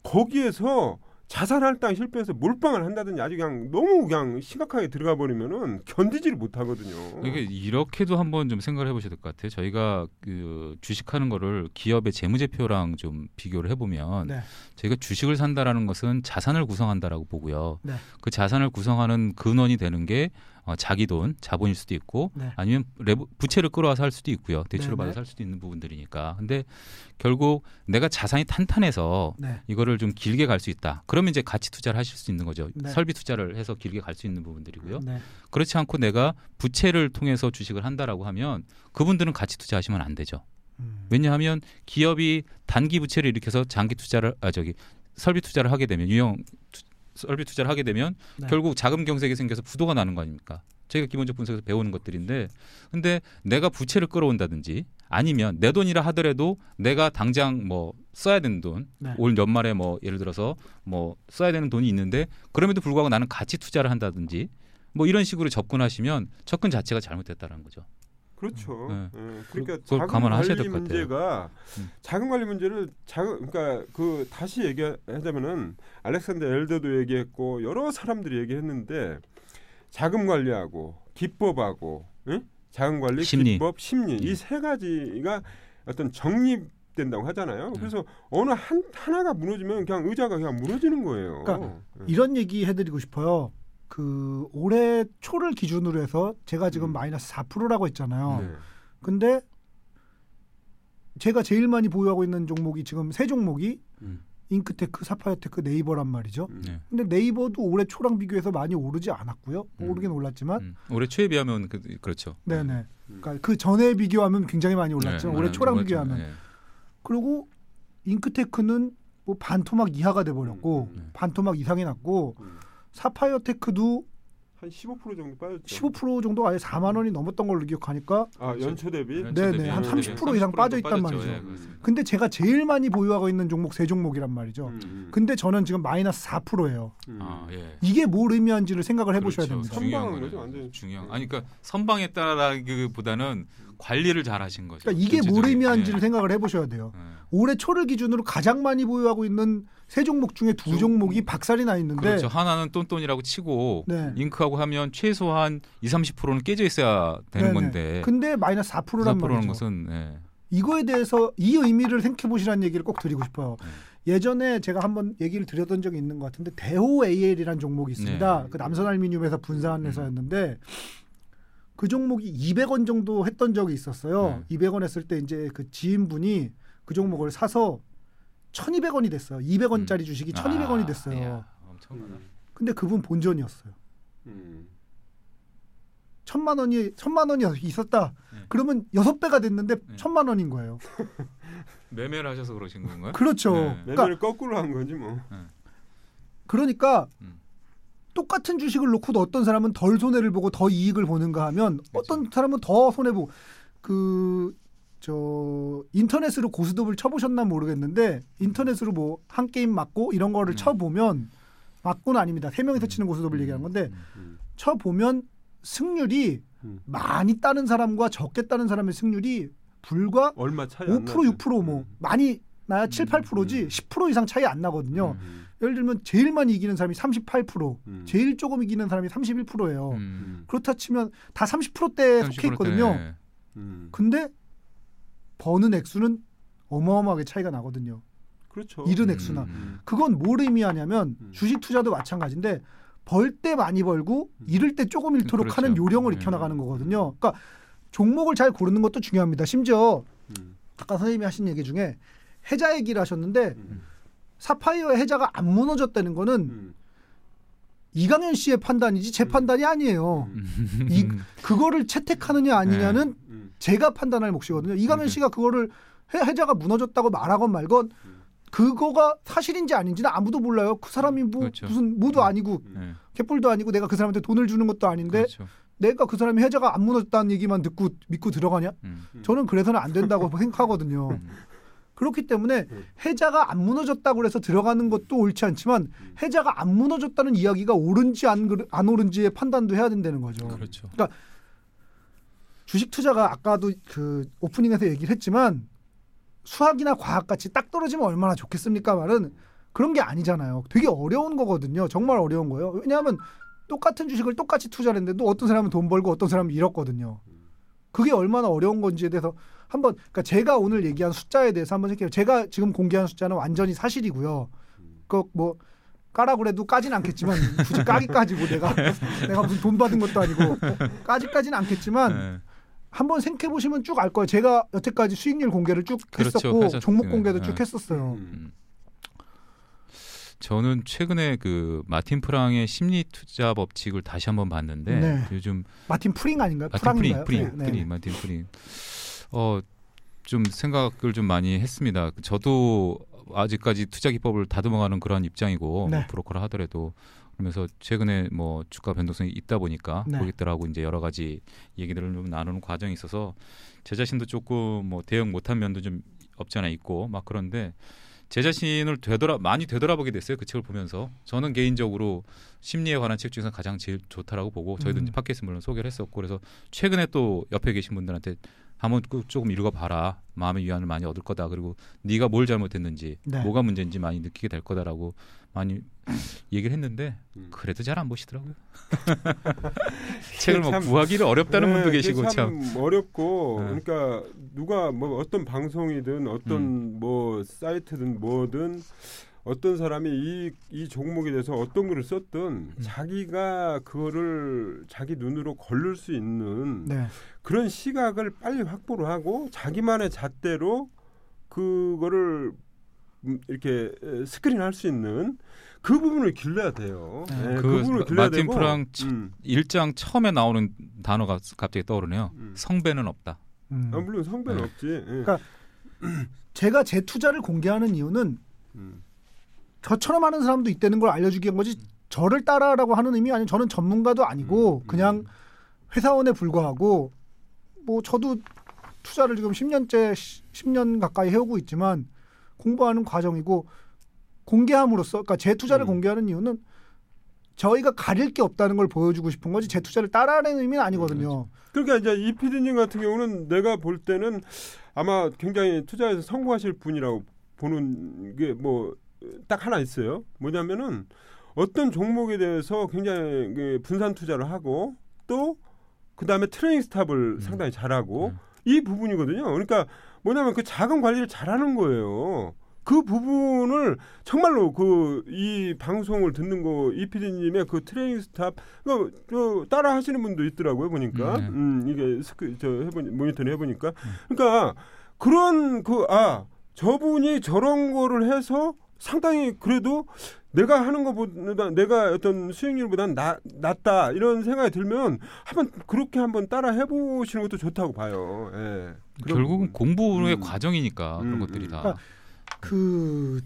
거기에서 자산 할당 실패해서 몰빵을 한다든지 아주 그냥 너무 그냥 심각하게 들어가 버리면은 견디지를 못하거든요. 이게 이렇게도 한번 좀 생각을 해보셔야 될 것 같아요. 저희가 그 주식하는 거를 기업의 재무제표랑 좀 비교를 해보면 저희가 주식을 산다라는 것은 자산을 구성한다라고 보고요. 그 자산을 구성하는 근원이 되는 게 자기 돈, 자본일 수도 있고 아니면 부채를 끌어와서 할 수도 있고요. 대출을 받아서 할 수도 있는 부분들이니까. 근데 결국 내가 자산이 탄탄해서 이거를 좀 길게 갈 수 있다. 그러면 이제 가치 투자를 하실 수 있는 거죠. 설비 투자를 해서 길게 갈 수 있는 부분들이고요. 그렇지 않고 내가 부채를 통해서 주식을 한다라고 하면 그분들은 가치 투자하시면 안 되죠. 왜냐하면 기업이 단기 부채를 일으켜서 장기 투자를 설비 투자를 하게 되면 설비 투자를 하게 되면 결국 자금 경색이 생겨서 부도가 나는 거 아닙니까? 저희가 기본적 분석에서 배우는 것들인데 근데 내가 부채를 끌어온다든지 아니면 내 돈이라 하더라도 내가 당장 뭐 써야 되는 돈 올 연말에 뭐 예를 들어서 뭐 써야 되는 돈이 있는데 그럼에도 불구하고 나는 가치 투자를 한다든지 뭐 이런 식으로 접근하시면 접근 자체가 잘못됐다는 거죠. 그렇죠. 그러니까 자금 관리 문제가 자금 관리 문제를 그러니까 그 다시 얘기하자면은 알렉산더 엘더도 얘기했고 여러 사람들이 얘기했는데 자금 관리하고 기법하고 자금 관리, 심리. 기법, 심리 이 세 가지가 어떤 정립된다고 하잖아요. 그래서 어느 하나가 무너지면 그냥 의자가 그냥 무너지는 거예요. 그러니까 이런 얘기 해드리고 싶어요. 그 올해 초를 기준으로 해서 제가 지금 마이너스 4%라고 했잖아요. 근데 제가 제일 많이 보유하고 있는 종목이 지금 세 종목이 잉크테크, 사파이어테크, 네이버란 말이죠. 근데 네이버도 올해 초랑 비교해서 많이 오르지 않았고요. 오르긴 올랐지만 올해 초에 비하면 그렇죠. 네네. 그러니까 그 전에 비교하면 굉장히 많이 올랐지만 올해 초랑 비교하면 그리고 잉크테크는 뭐 반토막 이하가 돼버렸고 반토막 이상이 났고 사파이어테크도 한 15% 정도 빠졌죠. 15% 정도 아예 4만 원이 넘었던 걸로 기억하니까 연초 대비? 네네 한 30% 이상 빠져 있단 말이죠. 근데 제가 제일 많이 보유하고 있는 종목 세 종목이란 말이죠. 근데 저는 지금 마이너스 4%예요. 이게 뭘 의미하는지를 생각을 해보셔야 됩니다. 선방한 거죠, 완전 중요한. 아니 그러니까 선방했다라기보다는 관리를 잘 하신 거죠. 그러니까 이게 뭘 의미하는지를 생각을 해보셔야 돼요. 올해 초를 기준으로 가장 많이 보유하고 있는 세 종목 중에 두 종목이 박살이 나 있는데 그렇죠. 하나는 똔똔이라고 치고 잉크하고 하면 최소한 20-30%는 깨져 있어야 되는 건데 근데 마이너스 4%란 말이죠. 것은 이거에 대해서 이 의미를 생각해 보시라는 얘기를 꼭 드리고 싶어요. 예전에 제가 한번 얘기를 드렸던 적이 있는 것 같은데 대호 AL이라는 종목이 있습니다. 그 남선알미늄에서 분사한 회사였는데 그 종목이 200원 정도 했던 적이 있었어요. 200원 했을 때 이제 그 지인분이 그 종목을 사서 1,200원이 됐어요. 200원짜리 주식이 1,200원이 됐어요. 이야, 엄청나다. 근데 그분 본전이었어요. 1,000만 원이 있었다. 그러면 6배가 됐는데 1,000만 원인 거예요. 매매를 하셔서 그러신 건가요? 그렇죠. 매매를 그러니까, 거꾸로 한 거지 뭐. 그러니까 똑같은 주식을 놓고도 어떤 사람은 덜 손해를 보고 더 이익을 보는가 하면 그렇죠. 어떤 사람은 더 손해 보고 인터넷으로 고스톱을 쳐보셨나 모르겠는데 인터넷으로 뭐 한 게임 맞고 이런 거를 쳐보면 맞고는 아닙니다. 3명이서 치는 고스톱을 얘기하는 건데 쳐보면 승률이 많이 따는 사람과 적게 따는 사람의 승률이 불과 얼마 차이 5% 6% 뭐 많이 나야 7, 8%지 10% 이상 차이 안 나거든요. 예를 들면 제일 많이 이기는 사람이 38%, 제일 조금 이기는 사람이 31%예요. 그렇다 치면 다 30%대에 속해 있거든요. 근데 버는 액수는 어마어마하게 차이가 나거든요. 그렇죠. 잃은 액수나. 그건 뭘 의미하냐면 주식 투자도 마찬가지인데 벌 때 많이 벌고 잃을 때 조금 잃도록 그렇죠. 하는 요령을 익혀나가는 거거든요. 그러니까 종목을 잘 고르는 것도 중요합니다. 심지어 아까 선생님이 하신 얘기 중에 해자 얘기를 하셨는데 사파이어의 해자가 안 무너졌다는 거는 이강현 씨의 판단이지 제 판단이 아니에요. 그거를 채택하느냐 아니냐는 제가 판단할 몫이거든요. 이강현 씨가 그거를 해자가 무너졌다고 말하건 말건 그거가 사실인지 아닌지는 아무도 몰라요. 그 사람이 뭐 그렇죠. 무슨 뭐도 아니고 갯불도 아니고 내가 그 사람한테 돈을 주는 것도 아닌데 그렇죠. 내가 그 사람이 해자가 안 무너졌다는 얘기만 듣고 믿고 들어가냐? 저는 그래서는 안 된다고 생각하거든요. 그렇기 때문에 해자가 안 무너졌다고 해서 들어가는 것도 옳지 않지만 해자가 안 무너졌다는 이야기가 옳은지 안 옳은지의 판단도 해야 된다는 거죠. 그렇죠. 그러니까 주식 투자가 아까도 그 오프닝에서 얘기를 했지만 수학이나 과학같이 딱 떨어지면 얼마나 좋겠습니까? 말은 그런 게 아니잖아요. 되게 어려운 거거든요. 정말 어려운 거예요. 왜냐하면 똑같은 주식을 똑같이 투자를 했는데도 어떤 사람은 돈 벌고 어떤 사람은 잃었거든요. 그게 얼마나 어려운 건지에 대해서 한번 그러니까 제가 오늘 얘기한 숫자에 대해서 한번 생각해요. 제가 지금 공개한 숫자는 완전히 사실이고요. 그 뭐 까라 그래도 까진 않겠지만 굳이 까기까지 뭐 내가 무슨 돈 받은 것도 아니고 까지까지는 않겠지만 한번 생각해 보시면 쭉 알 거예요. 제가 여태까지 수익률 공개를 쭉 했었고 그렇죠. 종목 공개도 쭉 했었어요. 저는 최근에 그 마틴 프랑의 심리 투자 법칙을 다시 한번 봤는데 요즘 마틴 프링 아닌가요? 프링 마틴 프링. 좀 생각을 좀 많이 했습니다. 저도 아직까지 투자 기법을 다듬어가는 그런 입장이고 뭐 브로커라 하더라도 그러면서 최근에 뭐 주가 변동성이 있다 보니까 고객들하고 이제 여러 가지 얘기들을 좀 나누는 과정이 있어서 제 자신도 조금 뭐 대응 못한 면도 좀 없지 않아 있고 막 그런데 제 자신을 많이 되돌아보게 됐어요. 그 책을 보면서 저는 개인적으로 심리에 관한 책 중에서 가장 제일 좋다라고 보고 저희도 이제 팟캐스트 물론 소개를 했었고 그래서 최근에 또 옆에 계신 분들한테 한번 조금 읽어봐라. 마음의 위안을 많이 얻을 거다. 그리고 네가 뭘 잘못했는지 뭐가 문제인지 많이 느끼게 될 거다라고 많이 얘기를 했는데 그래도 잘 안 보시더라고요. 책을 뭐 구하기를 어렵다는 분도 계시고 참 어렵고 그러니까 누가 뭐 어떤 방송이든 어떤 뭐 사이트든 뭐든 어떤 사람이 이 종목에 대해서 어떤 글을 썼든 자기가 그거를 자기 눈으로 걸릴 수 있는 그런 시각을 빨리 확보를 하고 자기만의 잣대로 그거를 이렇게 스크린할 수 있는 그 부분을 길러야 돼요. 그 부분을 길러야 마틴 되고. 프랑 1장 처음에 나오는 단어가 갑자기 떠오르네요. 성배는 없다. 물론 성배는 없지. 그러니까 제가 제 투자를 공개하는 이유는 저처럼 하는 사람도 있다는 걸 알려주기 위한 거지 저를 따라라고 하는 의미 아니에요. 저는 전문가도 아니고 그냥 회사원에 불과하고 뭐 저도 투자를 지금 10년 가까이 해오고 있지만 공부하는 과정이고 공개함으로써 그러니까 제 투자를 공개하는 이유는 저희가 가릴 게 없다는 걸 보여주고 싶은 거지 제 투자를 따라하는 의미는 아니거든요. 그러니까 이제 이 PD님 같은 경우는 내가 볼 때는 아마 굉장히 투자에서 성공하실 분이라고 보는 게 뭐 딱 하나 있어요. 뭐냐면은 어떤 종목에 대해서 굉장히 분산 투자를 하고 또 그다음에 트레이닝 스탑을 상당히 잘하고 이 부분이거든요. 그러니까 뭐냐면 그 자금 관리를 잘하는 거예요. 그 부분을 정말로 이 방송을 듣는 거 이 PD님의 그 트레이닝 스탑 따라 하시는 분도 있더라고요 보니까 이게 모니터링 해보니까 그러니까 그런 저분이 저런 거를 해서 상당히 그래도 내가 하는 것보다 내가 어떤 수익률보다는 낫다 이런 생각이 들면 한번 따라 해보시는 것도 좋다고 봐요. 예. 결국은 공부의 과정이니까 그런 것들이 다. 그러니까 그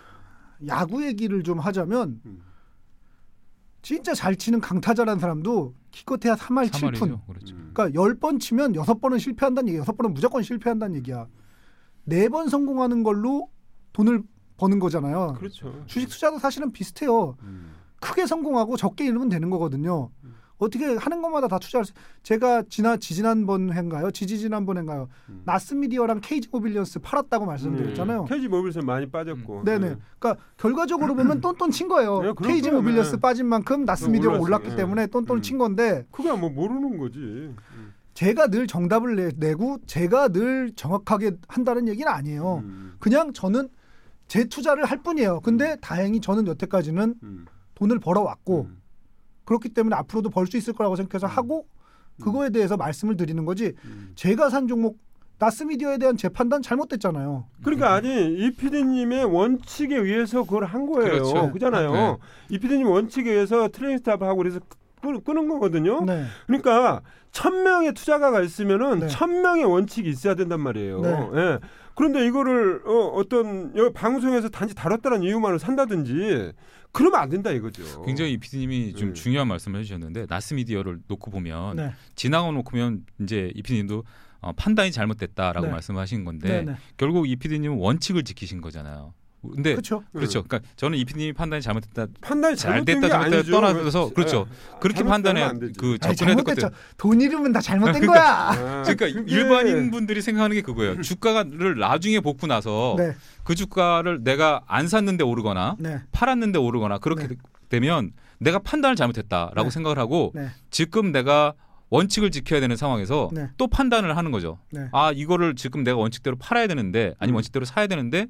야구 얘기를 좀 하자면 진짜 잘 치는 강타자라는 사람도 기껏해야 3할 7푼. 그렇죠. 그러니까 10번 치면 6번은 실패한다는 얘기야. 6번은 무조건 실패한다는 얘기야. 4번 성공하는 걸로 돈을 버는 거잖아요. 그렇죠. 주식 투자도 사실은 비슷해요. 크게 성공하고 적게 잃으면 되는 거거든요. 어떻게 하는 것마다 다 투자할 수. 제가 지지난번 회인가요? 나스미디어랑 케이지 모빌리언스 팔았다고 말씀드렸잖아요. 케이지 모빌리언스 많이 빠졌고. 네네. 그러니까 결과적으로 보면 똔똔 친 거예요. 네, 케이지 모빌리언스 빠진 만큼 나스미디어가 올랐기 때문에 똔똔 친 건데. 그게 뭐 모르는 거지. 제가 늘 정답을 내고 제가 늘 정확하게 한다는 얘기는 아니에요. 그냥 저는 제 투자를 할 뿐이에요. 근데 다행히 저는 여태까지는 돈을 벌어왔고 그렇기 때문에 앞으로도 벌 수 있을 거라고 생각해서 하고 그거에 대해서 말씀을 드리는 거지. 제가 산 종목 나스미디어에 대한 제 판단 잘못됐잖아요. 그러니까 아니 이 PD님의 원칙에 의해서 그걸 한 거예요. 그렇죠. 그잖아요. 네. 이 PD님 원칙에 의해서 트레이닝 스탑하고 그래서 끄는 거거든요. 네. 그러니까 1000명의 투자가가 있으면은 네. 1000명의 원칙이 있어야 된단 말이에요. 네. 예. 그런데 이거를 어떤 방송에서 단지 다뤘다는 이유만으로 산다든지 그러면 안 된다 이거죠. 굉장히 이 PD님이 좀 중요한 말씀을 해주셨는데 나스미디어를 놓고 보면 지나가 놓고 보면 이제 이 PD님도 판단이 잘못됐다라고 말씀하신 건데 결국 이 PD님은 원칙을 지키신 거잖아요. 근데 그렇죠. 그러니까 저는 이 PD님이 판단이 잘못됐다, 잘됐다 떠나서 그렇죠. 그렇게 판단해 접근해야 될 것들. 돈 잃으면 다 잘못된 거야. 그러니까 일반인 분들이 생각하는 게 그거예요. 주가를 나중에 복구 나서 그 주가를 내가 안 샀는데 오르거나 팔았는데 오르거나 그렇게 되면 내가 판단을 잘못했다라고 생각을 하고 지금 내가 원칙을 지켜야 되는 상황에서 또 판단을 하는 거죠. 이거를 지금 내가 원칙대로 팔아야 되는데 아니면 원칙대로 사야 되는데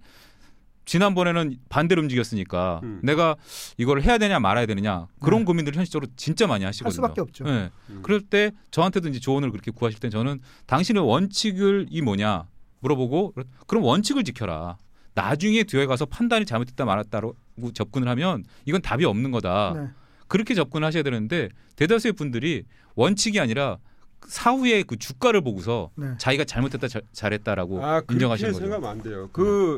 지난번에는 반대로 움직였으니까 내가 이걸 해야 되냐 말아야 되느냐 그런 고민들을 현실적으로 진짜 많이 하시거든요. 할 수밖에 없죠. 네. 그럴 때 저한테도 이제 조언을 그렇게 구하실 때 저는 당신의 원칙이 뭐냐 물어보고 그럼 원칙을 지켜라. 나중에 뒤에 가서 판단이 잘못됐다 말았다고 접근을 하면 이건 답이 없는 거다. 그렇게 접근하셔야 되는데 대다수의 분들이 원칙이 아니라 사후에 그 주가를 보고서 자기가 잘못됐다 잘했다라고 인정하시는 거죠. 생각하면 안 돼요.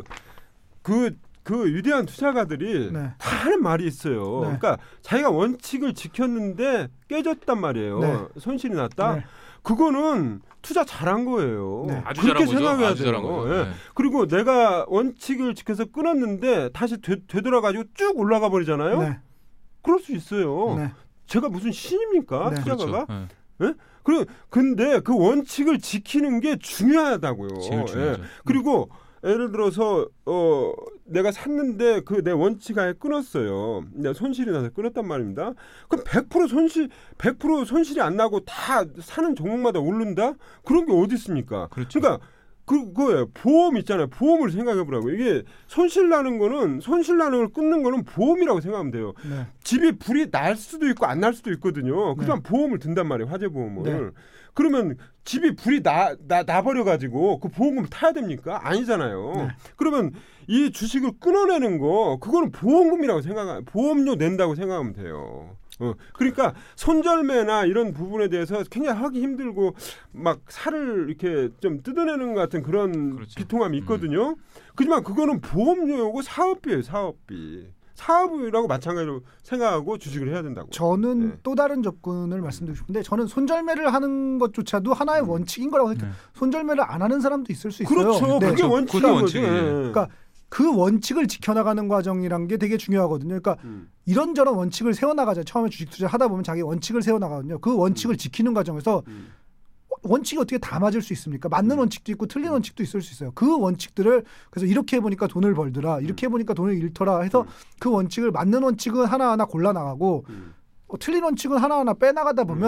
그 위대한 투자가들이 다 하는 말이 있어요. 그러니까 자기가 원칙을 지켰는데 깨졌단 말이에요. 손실이 났다. 그거는 투자 잘한 거예요. 아주 그렇게 잘한 생각해야 아주 돼요. 잘한 거죠. 그리고 내가 원칙을 지켜서 끊었는데 다시 되돌아가지고 쭉 올라가 버리잖아요. 그럴 수 있어요. 제가 무슨 신입니까? 투자가가? 그렇죠. 근데 그 원칙을 지키는 게 중요하다고요. 제일 중요하죠. 그리고 예를 들어서 내가 샀는데 그 내 원칙 아예 끊었어요. 내가 손실이 나서 끊었단 말입니다. 그럼 100% 손실이 안 나고 다 사는 종목마다 오른다? 그런 게 어디 있습니까? 그렇죠. 그러니까 그거예요. 보험 있잖아요. 보험을 생각해 보라고. 이게 손실 나는 걸 끊는 거는 보험이라고 생각하면 돼요. 집이 불이 날 수도 있고 안 날 수도 있거든요. 그렇지만 보험을 든단 말이에요. 화재 보험을. 그러면 집이 불이 나버려 가지고 그 보험금을 타야 됩니까? 아니잖아요. 그러면 이 주식을 끊어내는 거 그거는 보험금이라고 보험료 낸다고 생각하면 돼요. 그러니까 손절매나 이런 부분에 대해서 굉장히 하기 힘들고 막 살을 이렇게 좀 뜯어내는 것 같은 그런 비통함이 있거든요. 그렇지만 그거는 보험료고 사업비예요. 사업이라고 마찬가지로 생각하고 주식을 해야 된다고. 저는 또 다른 접근을 말씀드리고 싶은데 저는 손절매를 하는 것조차도 하나의 원칙인 거라고 생각해요. 손절매를 안 하는 사람도 있을 수 있어요. 그렇죠. 그게 원칙인 거죠. 그러니까 그 원칙을 지켜나가는 과정이란 게 되게 중요하거든요. 그러니까 이런저런 원칙을 세워나가죠. 처음에 주식 투자 하다 보면 자기 원칙을 세워나가거든요. 그 원칙을 지키는 과정에서 원칙이 어떻게 다 맞을 수 있습니까? 맞는 원칙도 있고 틀린 원칙도 있을 수 있어요. 그 원칙들을 그래서 이렇게 해보니까 돈을 벌더라. 이렇게 해보니까 돈을 잃더라 해서 그 원칙을 맞는 원칙은 하나하나 골라나가고 틀린 원칙은 하나하나 빼나가다 보면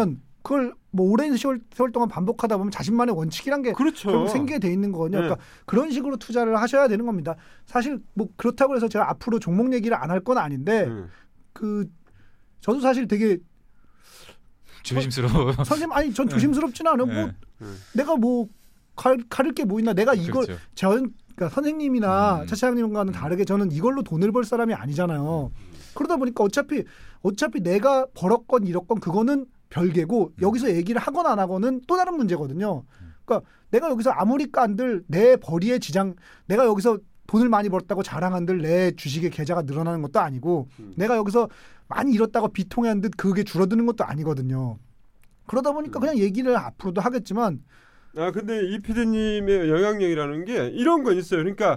그걸 뭐 오랜 세월 동안 반복하다 보면 자신만의 원칙이란 게 그렇죠. 결국 생기게 돼 있는 거거든요. 네. 그러니까 그런 식으로 투자를 하셔야 되는 겁니다. 사실 뭐 그렇다고 해서 제가 앞으로 종목 얘기를 안 할 건 아닌데 그 저도 사실 되게 조심스러워. 선생님 아니 전 조심스럽지는 않아요. 뭐 내가 뭐 가릴 게 뭐 있나. 내가 이걸 그렇죠. 그러니까 선생님이나 차차장님과는 다르게 저는 이걸로 돈을 벌 사람이 아니잖아요. 그러다 보니까 어차피 내가 벌었건 잃었건 그거는 별개고 여기서 얘기를 하건 안 하건은 또 다른 문제거든요. 그러니까 내가 여기서 아무리 깐들 내 벌이의 지장, 내가 여기서 돈을 많이 벌었다고 자랑한들 내 주식의 계좌가 늘어나는 것도 아니고 내가 여기서 많이 잃었다고 비통해한 듯 그게 줄어드는 것도 아니거든요. 그러다 보니까 그냥 얘기를 앞으로도 하겠지만 근데 이 PD님의 영향력이라는 게 이런 건 있어요. 그러니까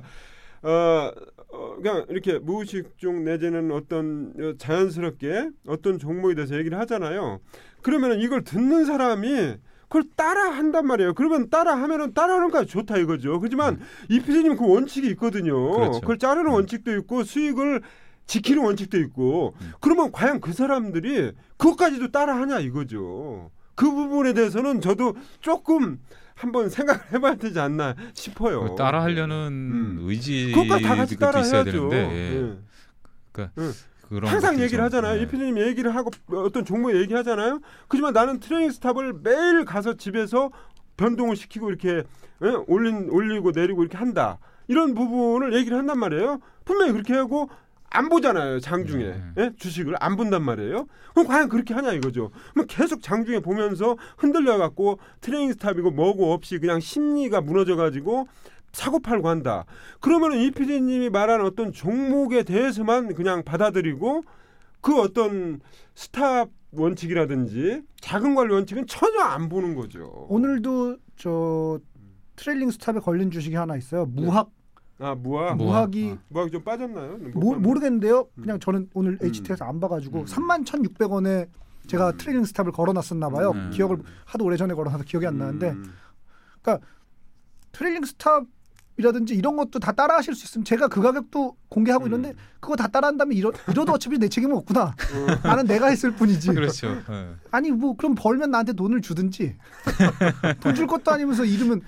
그냥 이렇게 무의식중 내지는 어떤 자연스럽게 어떤 종목에 대해서 얘기를 하잖아요. 그러면 이걸 듣는 사람이 그걸 따라 한단 말이에요. 그러면 따라하면은 따라하는 거 좋다 이거죠. 그렇지만 이 PD님 그 원칙이 있거든요. 그렇죠. 그걸 자르는 원칙도 있고 수익을 지키는 원칙도 있고 그러면 과연 그 사람들이 그것까지도 따라하냐 이거죠. 그 부분에 대해서는 저도 조금 한번 생각을 해봐야 되지 않나 싶어요. 따라하려는 의지 그것까지 다 같이 있어야 따라해야죠. 되는데, 그러니까 그런 항상 얘기를 하잖아요. 네. 이 PD님 얘기를 하고 어떤 종목 얘기하잖아요. 그렇지만 나는 트레이닝 스탑을 매일 가서 집에서 변동을 시키고 이렇게 올리고 내리고 이렇게 한다. 이런 부분을 얘기를 한단 말이에요. 분명히 그렇게 하고 안 보잖아요. 장중에 주식을 안 본단 말이에요. 그럼 과연 그렇게 하냐 이거죠. 그럼 계속 장중에 보면서 흔들려갖고 트레이닝 스탑이고 뭐고 없이 그냥 심리가 무너져가지고 사고 팔고 한다. 그러면은 이 PD님이 말한 어떤 종목에 대해서만 그냥 받아들이고 그 어떤 스탑 원칙이라든지 자금 관리 원칙은 전혀 안 보는 거죠. 오늘도 저 트레일링 스탑에 걸린 주식이 하나 있어요. 무학. 무학이 좀 빠졌나요? 모르겠는데요. 그냥 저는 오늘 HT에서 안 봐가지고 31,600원에 제가 트레일링 스탑을 걸어놨었나 봐요. 기억을 하도 오래전에 걸어놔서 기억이 안 나는데 그러니까 트레일링 스탑이라든지 이런 것도 다 따라하실 수 있으면 제가 그 가격도 공개하고 있는데 그거 다 따라한다면 이러도 어차피 내 책임은 없구나. 나는 내가 했을 뿐이지. 그렇죠. 아니 뭐 그럼 벌면 나한테 돈을 주든지 돈 줄 것도 아니면서 이러면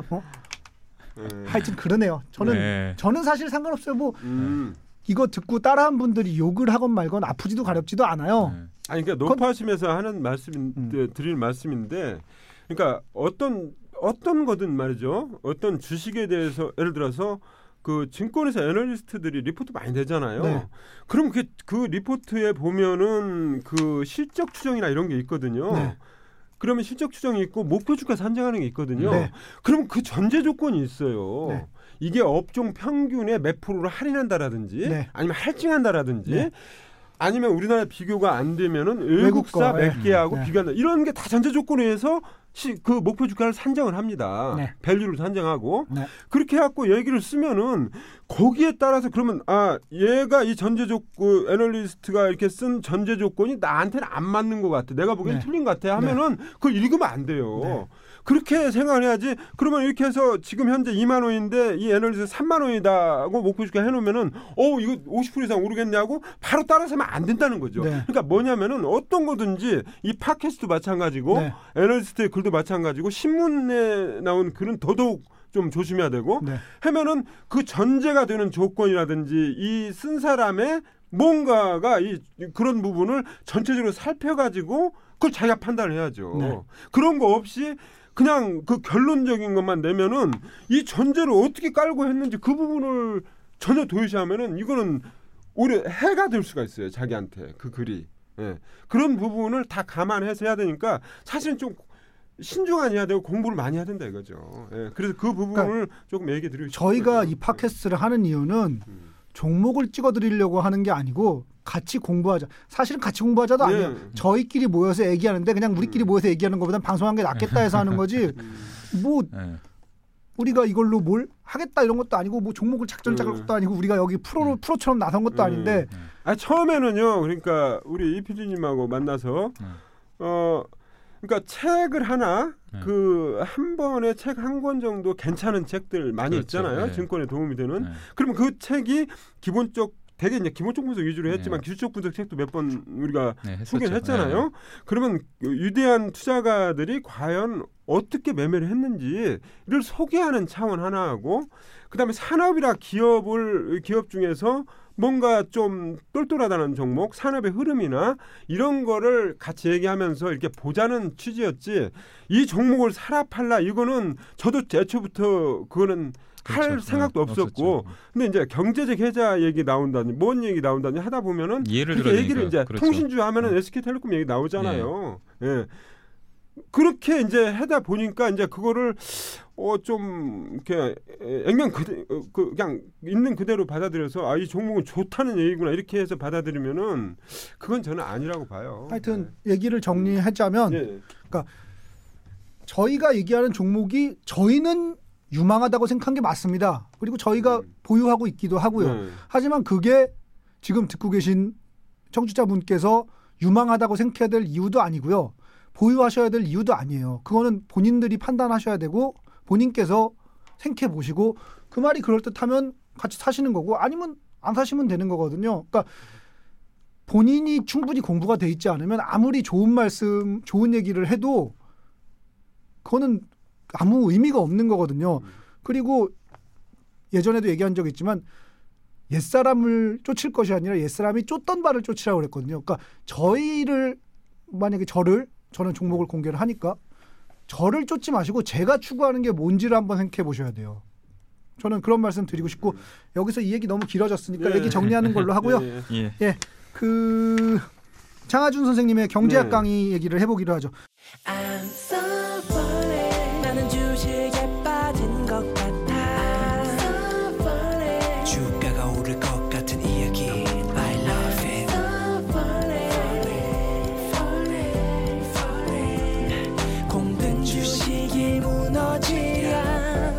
하여튼 그러네요. 저는 사실 상관없어요. 뭐 이거 듣고 따라한 분들이 욕을 하건 말건 아프지도 가렵지도 않아요. 아니 그러니까 높아심에서 하는 드릴 말씀인데, 그러니까 어떤 거든 말이죠. 어떤 주식에 대해서 예를 들어서 그 증권회사 애널리스트들이 리포트 많이 내잖아요. 네. 그럼 그 리포트에 보면은 그 실적 추정이나 이런 게 있거든요. 네. 그러면 실적 추정이 있고 목표 주가 산정하는 게 있거든요. 네. 그럼 그 전제 조건이 있어요. 네. 이게 업종 평균의 몇 프로를 할인한다라든지 네. 아니면 할증한다라든지 네. 아니면 우리나라 비교가 안 되면은 외국사 몇 개하고 비교한다. 이런 게 다 전제 조건에 의해서 그 목표 주가를 산정을 합니다. 네. 밸류를 산정하고 그렇게 해갖고 얘기를 쓰면은 거기에 따라서 그러면 얘가 이 전제 조건 애널리스트가 이렇게 쓴 전제 조건이 나한테는 안 맞는 것 같아. 내가 보기엔 틀린 것 같아 하면은 그걸 읽으면 안 돼요. 그렇게 생각을 해야지. 그러면 이렇게 해서 지금 현재 2만 원인데 이 애널리스트 3만 원이다고 목표 주가 해놓으면은 이거 50% 이상 오르겠냐고 바로 따라서 하면 안 된다는 거죠. 그러니까 뭐냐면은 어떤 거든지 이 팟캐스트도 마찬가지고 애널리스트의 글도 마찬가지고 신문에 나온 글은 더더욱 좀 조심해야 되고 하면은 그 전제가 되는 조건이라든지 이 쓴 사람의 뭔가가 그런 부분을 전체적으로 살펴가지고 그걸 자기가 판단을 해야죠. 그런 거 없이 그냥 그 결론적인 것만 내면은 이 전제를 어떻게 깔고 했는지 그 부분을 전혀 도외시하면은 이거는 오히려 해가 될 수가 있어요. 자기한테 그 글이. 그런 부분을 다 감안해서 해야 되니까 사실은 좀 신중하게 해야 되고 공부를 많이 해야 된다 이거죠. 그래서 그 부분을 조금 얘기 드리고 싶어요. 저희가 이 팟캐스트를 하는 이유는 종목을 찍어드리려고 하는 게 아니고 같이 공부하자. 사실은 같이 공부하자도 아니에요. 저희끼리 모여서 얘기하는데 그냥 우리끼리 모여서 얘기하는 것보단 방송한 게 낫겠다 해서 하는 거지. 뭐 우리가 이걸로 뭘 하겠다 이런 것도 아니고 뭐 종목을 작전 짤 것도 아니고 우리가 여기 프로처럼 나선 것도 아닌데. 처음에는요. 그러니까 우리 이 PD님하고 만나서 그러니까 책을 하나 그 한 번에 책 한 권 정도 괜찮은 책들 많이 있잖아요. 증권에 도움이 되는. 그러면 그 책이 기본적 되게 이제 기본적 분석 위주로 했지만 기술적 분석 책도 몇 번 우리가 소개를 했잖아요. 그러면 위대한 투자가들이 과연 어떻게 매매를 했는지를 소개하는 차원 하나하고 그다음에 산업이라 기업 중에서 뭔가 좀 똘똘하다는 종목, 산업의 흐름이나 이런 거를 같이 얘기하면서 이렇게 보자는 취지였지. 이 종목을 사라 팔라 이거는 저도 애초부터 그거는 할 생각도 없었고. 근데 이제 경제적 해자 얘기 나온다니, 뭔 얘기 나온다니 하다 보면은 예를 그렇게 얘기를 이제 통신주 하면은 SK텔레콤 얘기 나오잖아요. 예. 그렇게 이제 하다 보니까 이제 그거를 좀 이렇게 액면 그냥 있는 그대로 받아들여서 이 종목은 좋다는 얘기구나 이렇게 해서 받아들이면은 그건 저는 아니라고 봐요. 하여튼 얘기를 정리하자면, 그러니까 저희가 얘기하는 종목이 저희는 유망하다고 생각한 게 맞습니다. 그리고 저희가 보유하고 있기도 하고요. 하지만 그게 지금 듣고 계신 청취자분께서 유망하다고 생각해야 될 이유도 아니고요. 보유하셔야 될 이유도 아니에요. 그거는 본인들이 판단하셔야 되고 본인께서 생각해 보시고 그 말이 그럴듯하면 같이 사시는 거고 아니면 안 사시면 되는 거거든요. 그러니까 본인이 충분히 공부가 돼 있지 않으면 아무리 좋은 말씀, 좋은 얘기를 해도 그거는 아무 의미가 없는 거거든요. 그리고 예전에도 얘기한 적 있지만 옛사람을 쫓을 것이 아니라 옛사람이 쫓던 발을 쫓으라고 그랬거든요. 그러니까 저희를 만약에 저는 종목을 공개를 하니까 저를 쫓지 마시고 제가 추구하는 게 뭔지를 한번 생각해 보셔야 돼요. 저는 그런 말씀 드리고 싶고 여기서 이 얘기 너무 길어졌으니까 얘기 정리하는 걸로 하고요. 그 장하준 선생님의 경제학 강의 얘기를 해보기로 하죠. I'm so funny. 나는 주식에 빠진 것 같아. I'm so funny. 주가가 오를 것 같은 이야기. I love it. So funny. Funny. Funny. 공든 주식이 무너지야.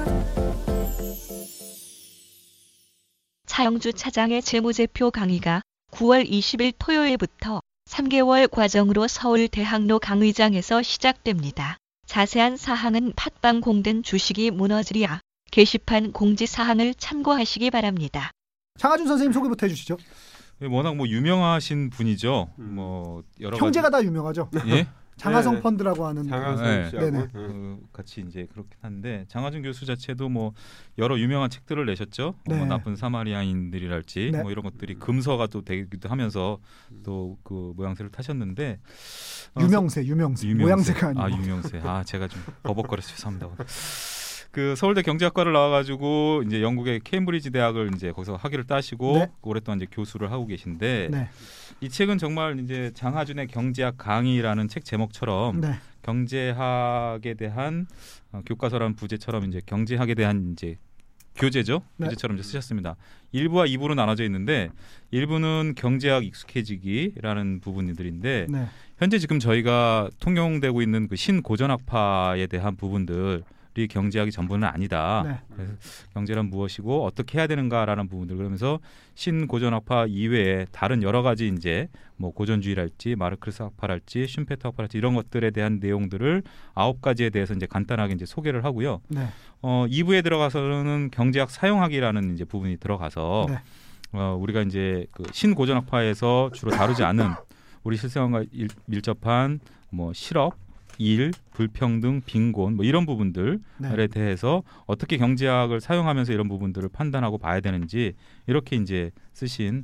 차영주 차장의 재무제표 강의가 9월 20일 토요일부터 3개월 과정으로 서울대학로 강의장에서 시작됩니다. 자세한 사항은 팟빵 공든 주식이 무너지랴 게시판 공지사항을 참고하시기 바랍니다. 장하준 선생님 소개부터 해주시죠. 워낙 유명하신 분이죠. 여러 형제가 다 유명하죠. 예? 장하성 펀드라고 하는 장하성 씨하고 같이 이제 그렇긴 한데 장하준 교수 자체도 여러 유명한 책들을 내셨죠. 나쁜 사마리아인들이랄지 이런 것들이 금서가 또 되기도 하면서 또 그 모양새를 타셨는데 유명세 모양새가 아니고 유명세 제가 좀 버벅거려서 죄송합니다. 그 서울대 경제학과를 나와가지고 이제 영국의 케임브리지 대학을 이제 거기서 학위를 따시고 오랫동안 이제 교수를 하고 계신데 이 책은 정말 이제 장하준의 경제학 강의라는 책 제목처럼 경제학에 대한 교과서라는 부제처럼 이제 경제학에 대한 이제 교재죠. 교재처럼 이제 쓰셨습니다. 1부와 2부로 나눠져 있는데 1부는 경제학 익숙해지기라는 부분들인데 현재 지금 저희가 통용되고 있는 그 신고전학파에 대한 부분들 이 경제학이 전부는 아니다. 그래서 경제란 무엇이고 어떻게 해야 되는가라는 부분들 그러면서 신고전학파 이외에 다른 여러 가지 이제 고전주의랄지 마르크스 학파랄지 슌페터 학파랄지 이런 것들에 대한 내용들을 9가지에 대해서 이제 간단하게 이제 소개를 하고요. 2부에 들어가서는 경제학 사용학이라는 이제 부분이 들어가서 우리가 이제 그 신고전학파에서 주로 다루지 않은 우리 실생활과 밀접한 실업 일, 불평등, 빈곤 이런 부분들에 대해서 어떻게 경제학을 사용하면서 이런 부분들을 판단하고 봐야 되는지 이렇게 이제 쓰신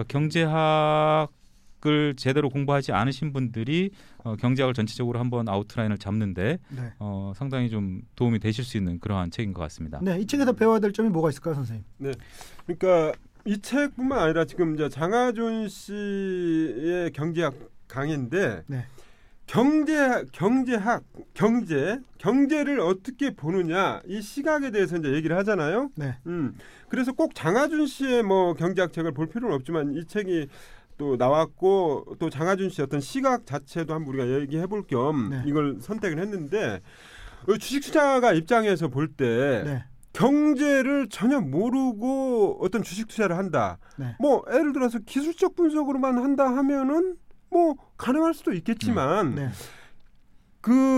경제학을 제대로 공부하지 않으신 분들이 경제학을 전체적으로 한번 아웃라인을 잡는데 상당히 좀 도움이 되실 수 있는 그러한 책인 것 같습니다. 이 책에서 배워야 될 점이 뭐가 있을까요, 선생님? 그러니까 이 책뿐만 아니라 지금 이제 장하준 씨의 경제학 강의인데. 경제를 어떻게 보느냐 이 시각에 대해서 이제 얘기를 하잖아요. 그래서 꼭 장하준 씨의 경제학 책을 볼 필요는 없지만 이 책이 또 나왔고 또 장하준 씨 어떤 시각 자체도 한번 우리가 얘기해 볼 겸 이걸 선택을 했는데 주식 투자가 입장에서 볼 때 경제를 전혀 모르고 어떤 주식 투자를 한다. 예를 들어서 기술적 분석으로만 한다 하면은 가능할 수도 있겠지만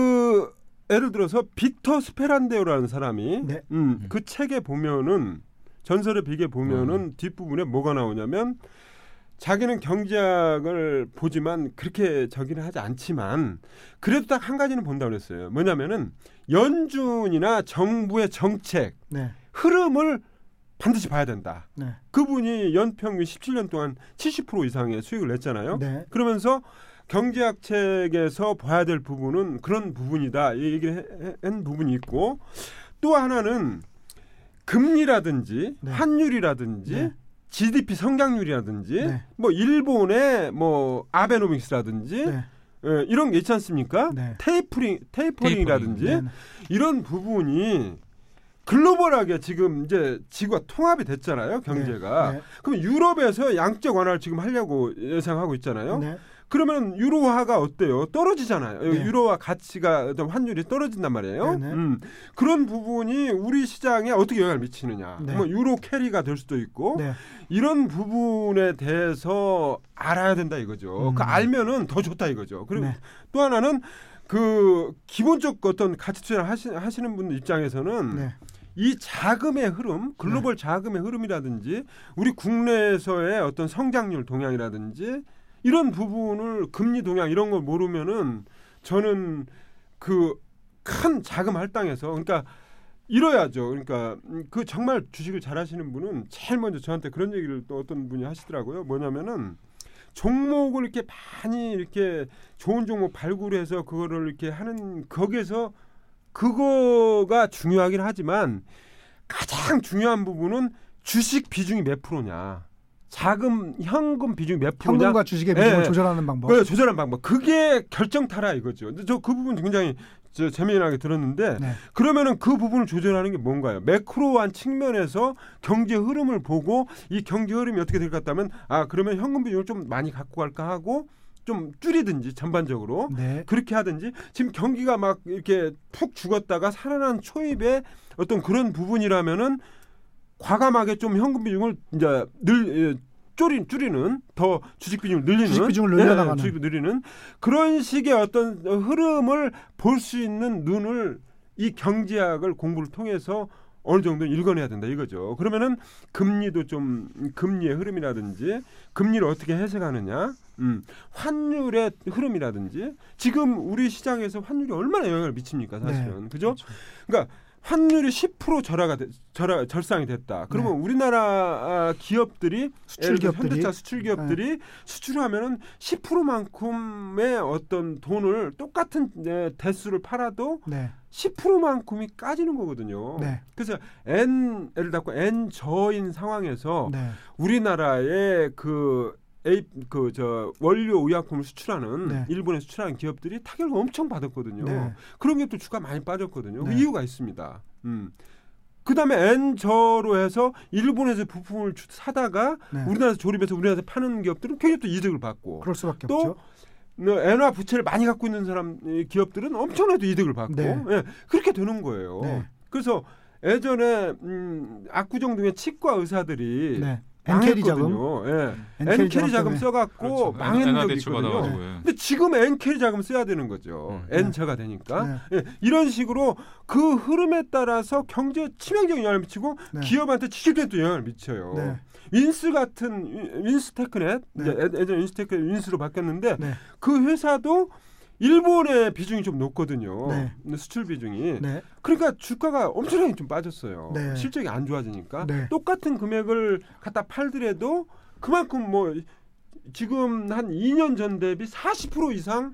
그 예를 들어서 빅터 스페란데오라는 사람이 그 책에 보면은 전설의 비계 보면은 뒷부분에 뭐가 나오냐면 자기는 경제학을 보지만 그렇게 저기는 하지 않지만 그래도 딱 한 가지는 본다고 그랬어요. 뭐냐면은 연준이나 정부의 정책 네. 흐름을 반드시 봐야 된다. 네. 그분이 연평균 17년 동안 70% 이상의 수익을 냈잖아요. 네. 그러면서 경제학 책에서 봐야 될 부분은 그런 부분이다. 이 얘기를 한 부분이 있고 또 하나는 금리라든지 네. 환율이라든지 네. GDP 성장률이라든지 네. 뭐 일본의 뭐 아베노믹스라든지 네. 예, 이런 게 있지 않습니까? 네. 테이퍼링이라든지 네. 이런 부분이 글로벌하게 지금 이제 지구가 통합이 됐잖아요, 경제가. 네. 네. 그럼 유럽에서 양적 완화를 지금 하려고 예상하고 있잖아요. 네. 그러면 유로화가 어때요? 떨어지잖아요. 네. 유로화 가치가 좀 환율이 떨어진단 말이에요. 네. 그런 부분이 우리 시장에 어떻게 영향을 미치느냐. 네. 뭐 유로 캐리가 될 수도 있고 네. 이런 부분에 대해서 알아야 된다 이거죠. 그 알면은 더 좋다 이거죠. 그리고 네. 또 하나는 그 기본적 어떤 가치 투자를 하시는 분들 입장에서는 네. 이 자금의 흐름, 글로벌 자금의 흐름이라든지 우리 국내에서의 어떤 성장률 동향이라든지 이런 부분을 금리 동향 이런 걸 모르면은 저는 그 큰 자금 할당에서 그러니까 이뤄야죠. 그러니까 그 정말 주식을 잘하시는 분은 제일 먼저 저한테 그런 얘기를 또 어떤 분이 하시더라고요. 뭐냐면은 종목을 이렇게 많이 이렇게 좋은 종목 발굴해서 그거를 이렇게 하는 거기에서 그거가 중요하긴 하지만 가장 중요한 부분은 주식 비중이 몇 프로냐. 자금, 현금 비중이 몇 프로냐. 현금과 주식의 비중을 네. 조절하는 방법. 네, 조절하는 방법. 그게 결정타라 이거죠. 근데 저 그 부분 굉장히 재미나게 들었는데 네. 그러면은 그 부분을 조절하는 게 뭔가요? 매크로한 측면에서 경제 흐름을 보고 이 경제 흐름이 어떻게 될 것 같다면 그러면 현금 비중을 좀 많이 갖고 갈까 하고 좀 줄이든지 전반적으로 네. 그렇게 하든지 지금 경기가 막 이렇게 푹 죽었다가 살아난 초입에 어떤 그런 부분이라면은 과감하게 좀 현금 비중을 이제 줄이는 더 주식 비중을 늘리는 주식 비중을 늘려나가는 주식 늘리는 그런 식의 어떤 흐름을 볼 수 있는 눈을 이 경제학을 공부를 통해서 어느 정도 읽어내야 된다 이거죠. 그러면은 금리도 좀 금리의 흐름이라든지 금리를 어떻게 해석하느냐, 환율의 흐름이라든지 지금 우리 시장에서 환율이 얼마나 영향을 미칩니까 사실은 네. 그죠? 그러니까 환율이 10% 절상이 됐다. 그러면 네. 우리나라 기업들이 수출 기업들이 현대차 수출 기업들이 수출하면은 10%만큼의 어떤 돈을 똑같은 대수를 팔아도 네. 10%만큼이 까지는 거거든요. 네. 그래서 예를 들고 N 저인 상황에서 네. 우리나라의 원료 의약품을 수출하는 네. 일본에 수출하는 기업들이 타격을 엄청 받았거든요. 네. 그런 게 또 주가 많이 빠졌거든요. 네. 그 이유가 있습니다. 그다음에 N저로 해서 일본에서 부품을 사다가 네. 우리나라에서 조립해서 우리나라에서 파는 기업들은 굉장히 또 이득을 받고 그럴 수밖에 또 없죠. 엔화 부채를 많이 갖고 있는 기업들은 엄청나게 이득을 받고 네. 예, 그렇게 되는 거예요. 네. 그래서 예전에 압구정동의 치과 의사들이 네. 엔캐리 자금. 예. 엔캐리 자금 써갖고 그렇죠. 망했는 적이 대출 있거든요. 받아가지고, 예. 근데 지금 엔캐리 자금 써야 되는 거죠. N저가 되니까. 네. 예. 이런 식으로 그 흐름에 따라서 경제에 치명적인 영향을 미치고 네. 기업한테 직접적인 영향을 미쳐요. 네. 윈스 테크넷 네. 이제 예전에 윈스 테크넷 윈스로 바뀌었는데 네. 그 회사도 일본의 비중이 좀 높거든요. 네. 수출 비중이. 네. 그러니까 주가가 엄청나게 좀 빠졌어요. 네. 실적이 안 좋아지니까 네. 똑같은 금액을 갖다 팔더라도 그만큼 뭐 지금 한 2년 전 대비 40% 이상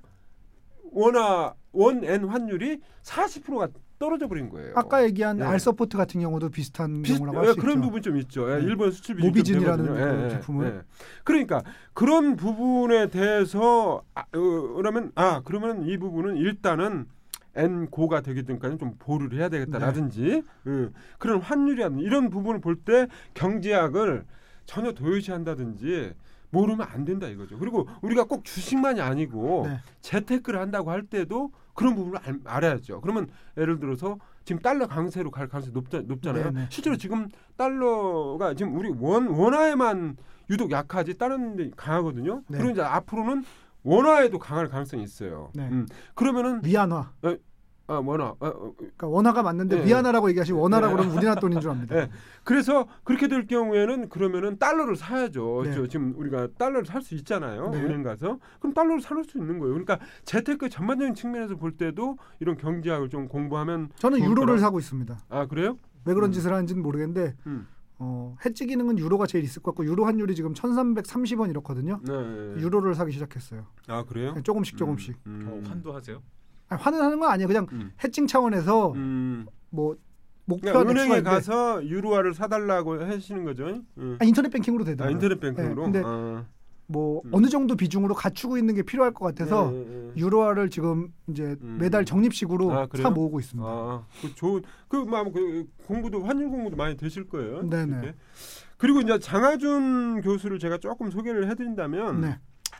원엔 환율이 40%가 떨어져 버린 거예요. 아까 얘기한 네. 알서포트 같은 경우도 비슷한 경우라고 할 수 있죠. 그런 부분 좀 있죠. 네. 일본 수출 비중 모비진이라는 그 제품을. 그러니까 그런 부분에 대해서 그러면 이 부분은 일단은 N고가 되기 전까지 좀 보류를 해야 되겠다라든지 그런 환율이라든지 이런 부분을 볼 때 경제학을 전혀 도외시한다든지 모르면 안 된다 이거죠. 그리고 우리가 꼭 주식만이 아니고 네. 재테크를 한다고 할 때도 그런 부분을 알아야죠. 그러면 예를 들어서 지금 달러 강세로 갈 가능성이 높잖아요. 네네. 실제로 지금 달러가 지금 우리 원화에만 유독 약하지 다른 데 강하거든요. 네. 그리고 이제 앞으로는 원화에도 강할 가능성이 있어요. 네. 그러면은 위안화. 그러니까 원화가 맞는데 위안화라고 얘기하시고 원화라고 그러면 우리나라 돈인 줄 압니다. 네. 그래서 그렇게 될 경우에는 그러면은 달러를 사야죠. 네. 지금 우리가 달러를 살 수 있잖아요. 네. 은행 가서. 그럼 달러를 살 수 있는 거예요. 그러니까 재테크 전반적인 측면에서 볼 때도 이런 경제학을 좀 공부하면 저는 유로를 사고 있습니다. 아, 그래요? 왜 그런 짓을 하는지는 모르겠는데 해지 기능은 유로가 제일 있을 것 같고 유로 환율이 지금 1,330원 이렇거든요. 네. 유로를 사기 시작했어요. 아, 그래요? 네, 조금씩. 환도 하세요? 아니, 환을 하는 건 아니에요. 그냥 해칭 차원에서 뭐 목표가 그러니까 은행에 가서 유로화를 사달라고 하시는 거죠? 인터넷 뱅킹으로 되더라고요. 인터넷 뱅킹으로? 네, 근데 뭐 어느 정도 비중으로 갖추고 있는 게 필요할 것 같아서 유로화를 지금 이제 매달 적립식으로 사 모으고 있습니다. 좋은 공부도 환율 공부도 많이 되실 거예요. 네네. 이렇게. 그리고 이제 장하준 교수를 제가 조금 소개를 해드린다면, 네.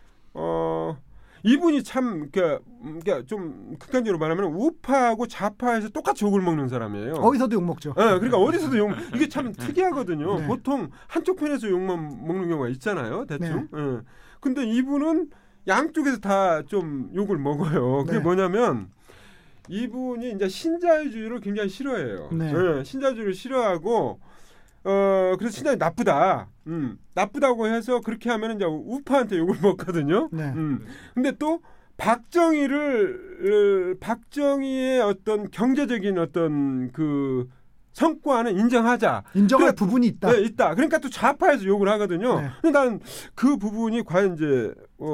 이분이 참 그러니까 좀 극단적으로 말하면 우파하고 좌파에서 똑같이 욕을 먹는 사람이에요. 어디서도 욕 먹죠. 네, 그러니까 어디서도 욕. 이게 참 특이하거든요. 네. 보통 한쪽 편에서 욕만 먹는 경우가 있잖아요, 대충. 네. 네. 근데 이분은 양쪽에서 다 좀 욕을 먹어요. 그게 뭐냐면 이분이 이제 신자유주의를 굉장히 싫어해요. 네. 네, 신자유주의를 싫어하고. 그래서 신자유주의 나쁘다. 나쁘다고 해서 그렇게 하면 이제 우파한테 욕을 먹거든요. 네. 근데 또 박정희의 어떤 경제적인 어떤 그 성과는 인정할 부분이 있다. 네, 있다. 그러니까 또 좌파에서 욕을 하거든요. 네. 근데 난 그 부분이 과연 이제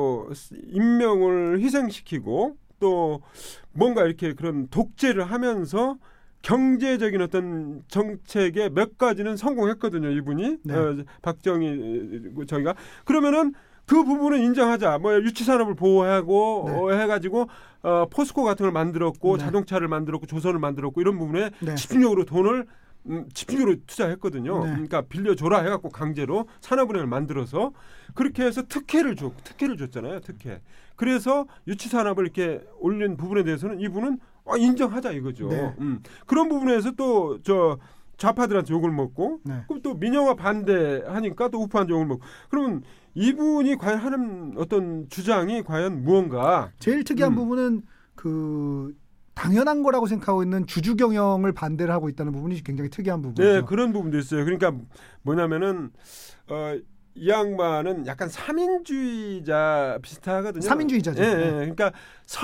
인명을 희생시키고 또 뭔가 이렇게 그런 독재를 하면서 경제적인 어떤 정책에 몇 가지는 성공했거든요, 이분이. 네. 저희가 그러면은 그 부분은 인정하자. 뭐 유치산업을 보호하고 해가지고 포스코 같은 걸 만들었고 자동차를 만들었고 조선을 만들었고 이런 부분에 집중적으로 돈을 집중적으로 투자했거든요. 그러니까 빌려줘라 해갖고 강제로 산업은행을 만들어서 그렇게 해서 특혜를 줬잖아요. 특혜. 그래서 유치산업을 이렇게 올린 부분에 대해서는 이분은 인정하자 이거죠. 그런 부분에서 또 좌파들한테 욕을 먹고 그럼 또 민영화 반대하니까 또 우파한테 욕을 먹고 그러면 이분이 과연 하는 어떤 주장이 과연 무언가. 제일 특이한 부분은 그 당연한 거라고 생각하고 있는 주주 경영을 반대를 하고 있다는 부분이 굉장히 특이한 부분이죠. 네, 그런 부분도 있어요. 그러니까 뭐냐면은 이 양반은 약간 삼인주의자 비슷하거든요. 삼인주의자죠. 네, 네. 그러니까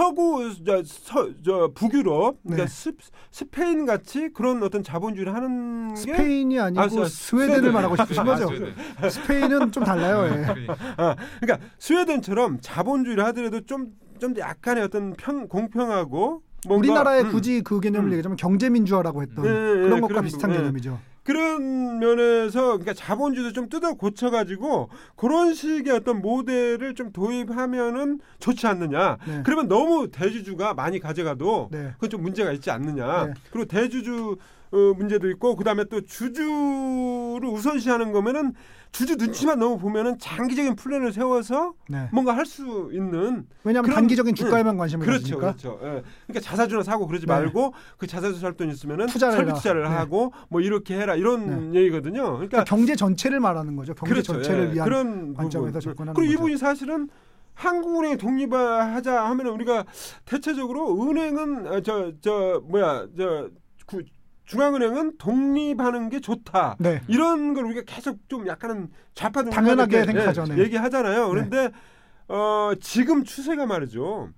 북유럽, 그러니까 스페인 같이 그런 어떤 자본주의를 하는 게 스페인이 아니고 스웨덴을 말하고 싶으신 거죠. 스페인은 좀 달라요. 그러니까 스웨덴처럼 자본주의를 하더라도 좀 약간의 어떤 공평하고 우리나라에 굳이 그 개념을 얘기하자면 경제민주화라고 했던 그런 것과 비슷한 개념이죠. 그런 면에서 그러니까 자본주의도 좀 뜯어 고쳐가지고 그런 식의 어떤 모델을 좀 도입하면은 좋지 않느냐. 그러면 너무 대주주가 많이 가져가도 그건 좀 문제가 있지 않느냐. 그리고 대주주 문제도 있고 그다음에 또 주주를 우선시하는 거면은 주주 눈치만 너무 보면은 장기적인 플랜을 세워서 뭔가 할 수 있는. 왜냐하면 단기적인 주가에만 관심을 가지니까. 그렇죠. 그러니까 자사주나 사고 그러지 말고 그 자사주 살 돈 있으면은 설비 투자를 하고 뭐 이렇게 해라 이런 얘기거든요. 그러니까 경제 전체를 말하는 거죠. 경제 전체를 위한 그런 관점에서 접근하는 그리고 거죠. 이분이 사실은 한국은행이 독립하자 하면은 우리가 대체적으로 은행은 중앙은행은 독립하는 게 좋다. 이런 걸 우리가 계속 좀 약간은 좌파들 당연하게 생각하잖아요. 얘기하잖아요. 그런데 지금 추세가 말이죠.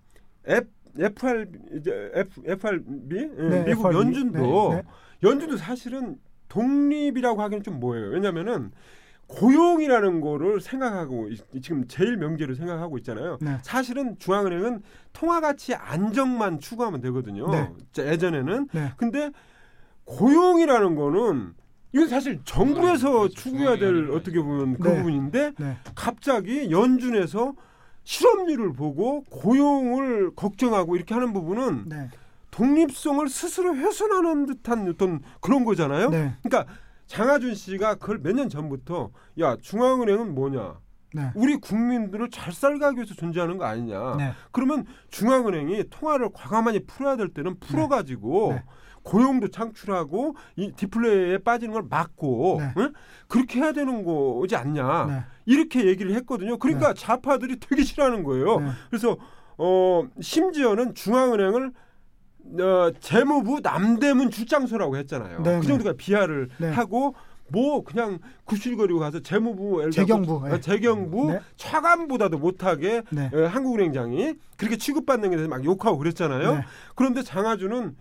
FRB 미국 FRB. 연준도 사실은 독립이라고 하기는 좀 뭐예요. 왜냐하면은 고용이라는 거를 생각하고 지금 제일 명제로 생각하고 있잖아요. 사실은 중앙은행은 통화가치 안정만 추구하면 되거든요. 예전에는. 근데 고용이라는 거는 이건 사실 정부에서 추구해야 될 어떻게 보면 그 부분인데 갑자기 연준에서 실업률을 보고 고용을 걱정하고 이렇게 하는 부분은 독립성을 스스로 훼손하는 듯한 어떤 그런 거잖아요. 그러니까 장하준 씨가 그걸 몇 년 전부터 야 중앙은행은 뭐냐. 우리 국민들을 잘 살게 위해서 존재하는 거 아니냐. 그러면 중앙은행이 통화를 과감하게 풀어야 될 때는 풀어가지고 고용도 창출하고 이 디플레이에 빠지는 걸 막고 그렇게 해야 되는 거지 않냐. 이렇게 얘기를 했거든요. 그러니까 좌파들이 되게 싫어하는 거예요. 그래서 심지어는 중앙은행을 재무부 남대문 출장소라고 했잖아요. 네, 그 정도가 비하를 네. 하고 뭐 그냥 구실거리고 가서 재무부 재경부 재경부 네. 차관보다도 못하게 네. 한국은행장이 그렇게 취급받는 게 대해서 막 욕하고 그랬잖아요. 네. 그런데 장하준은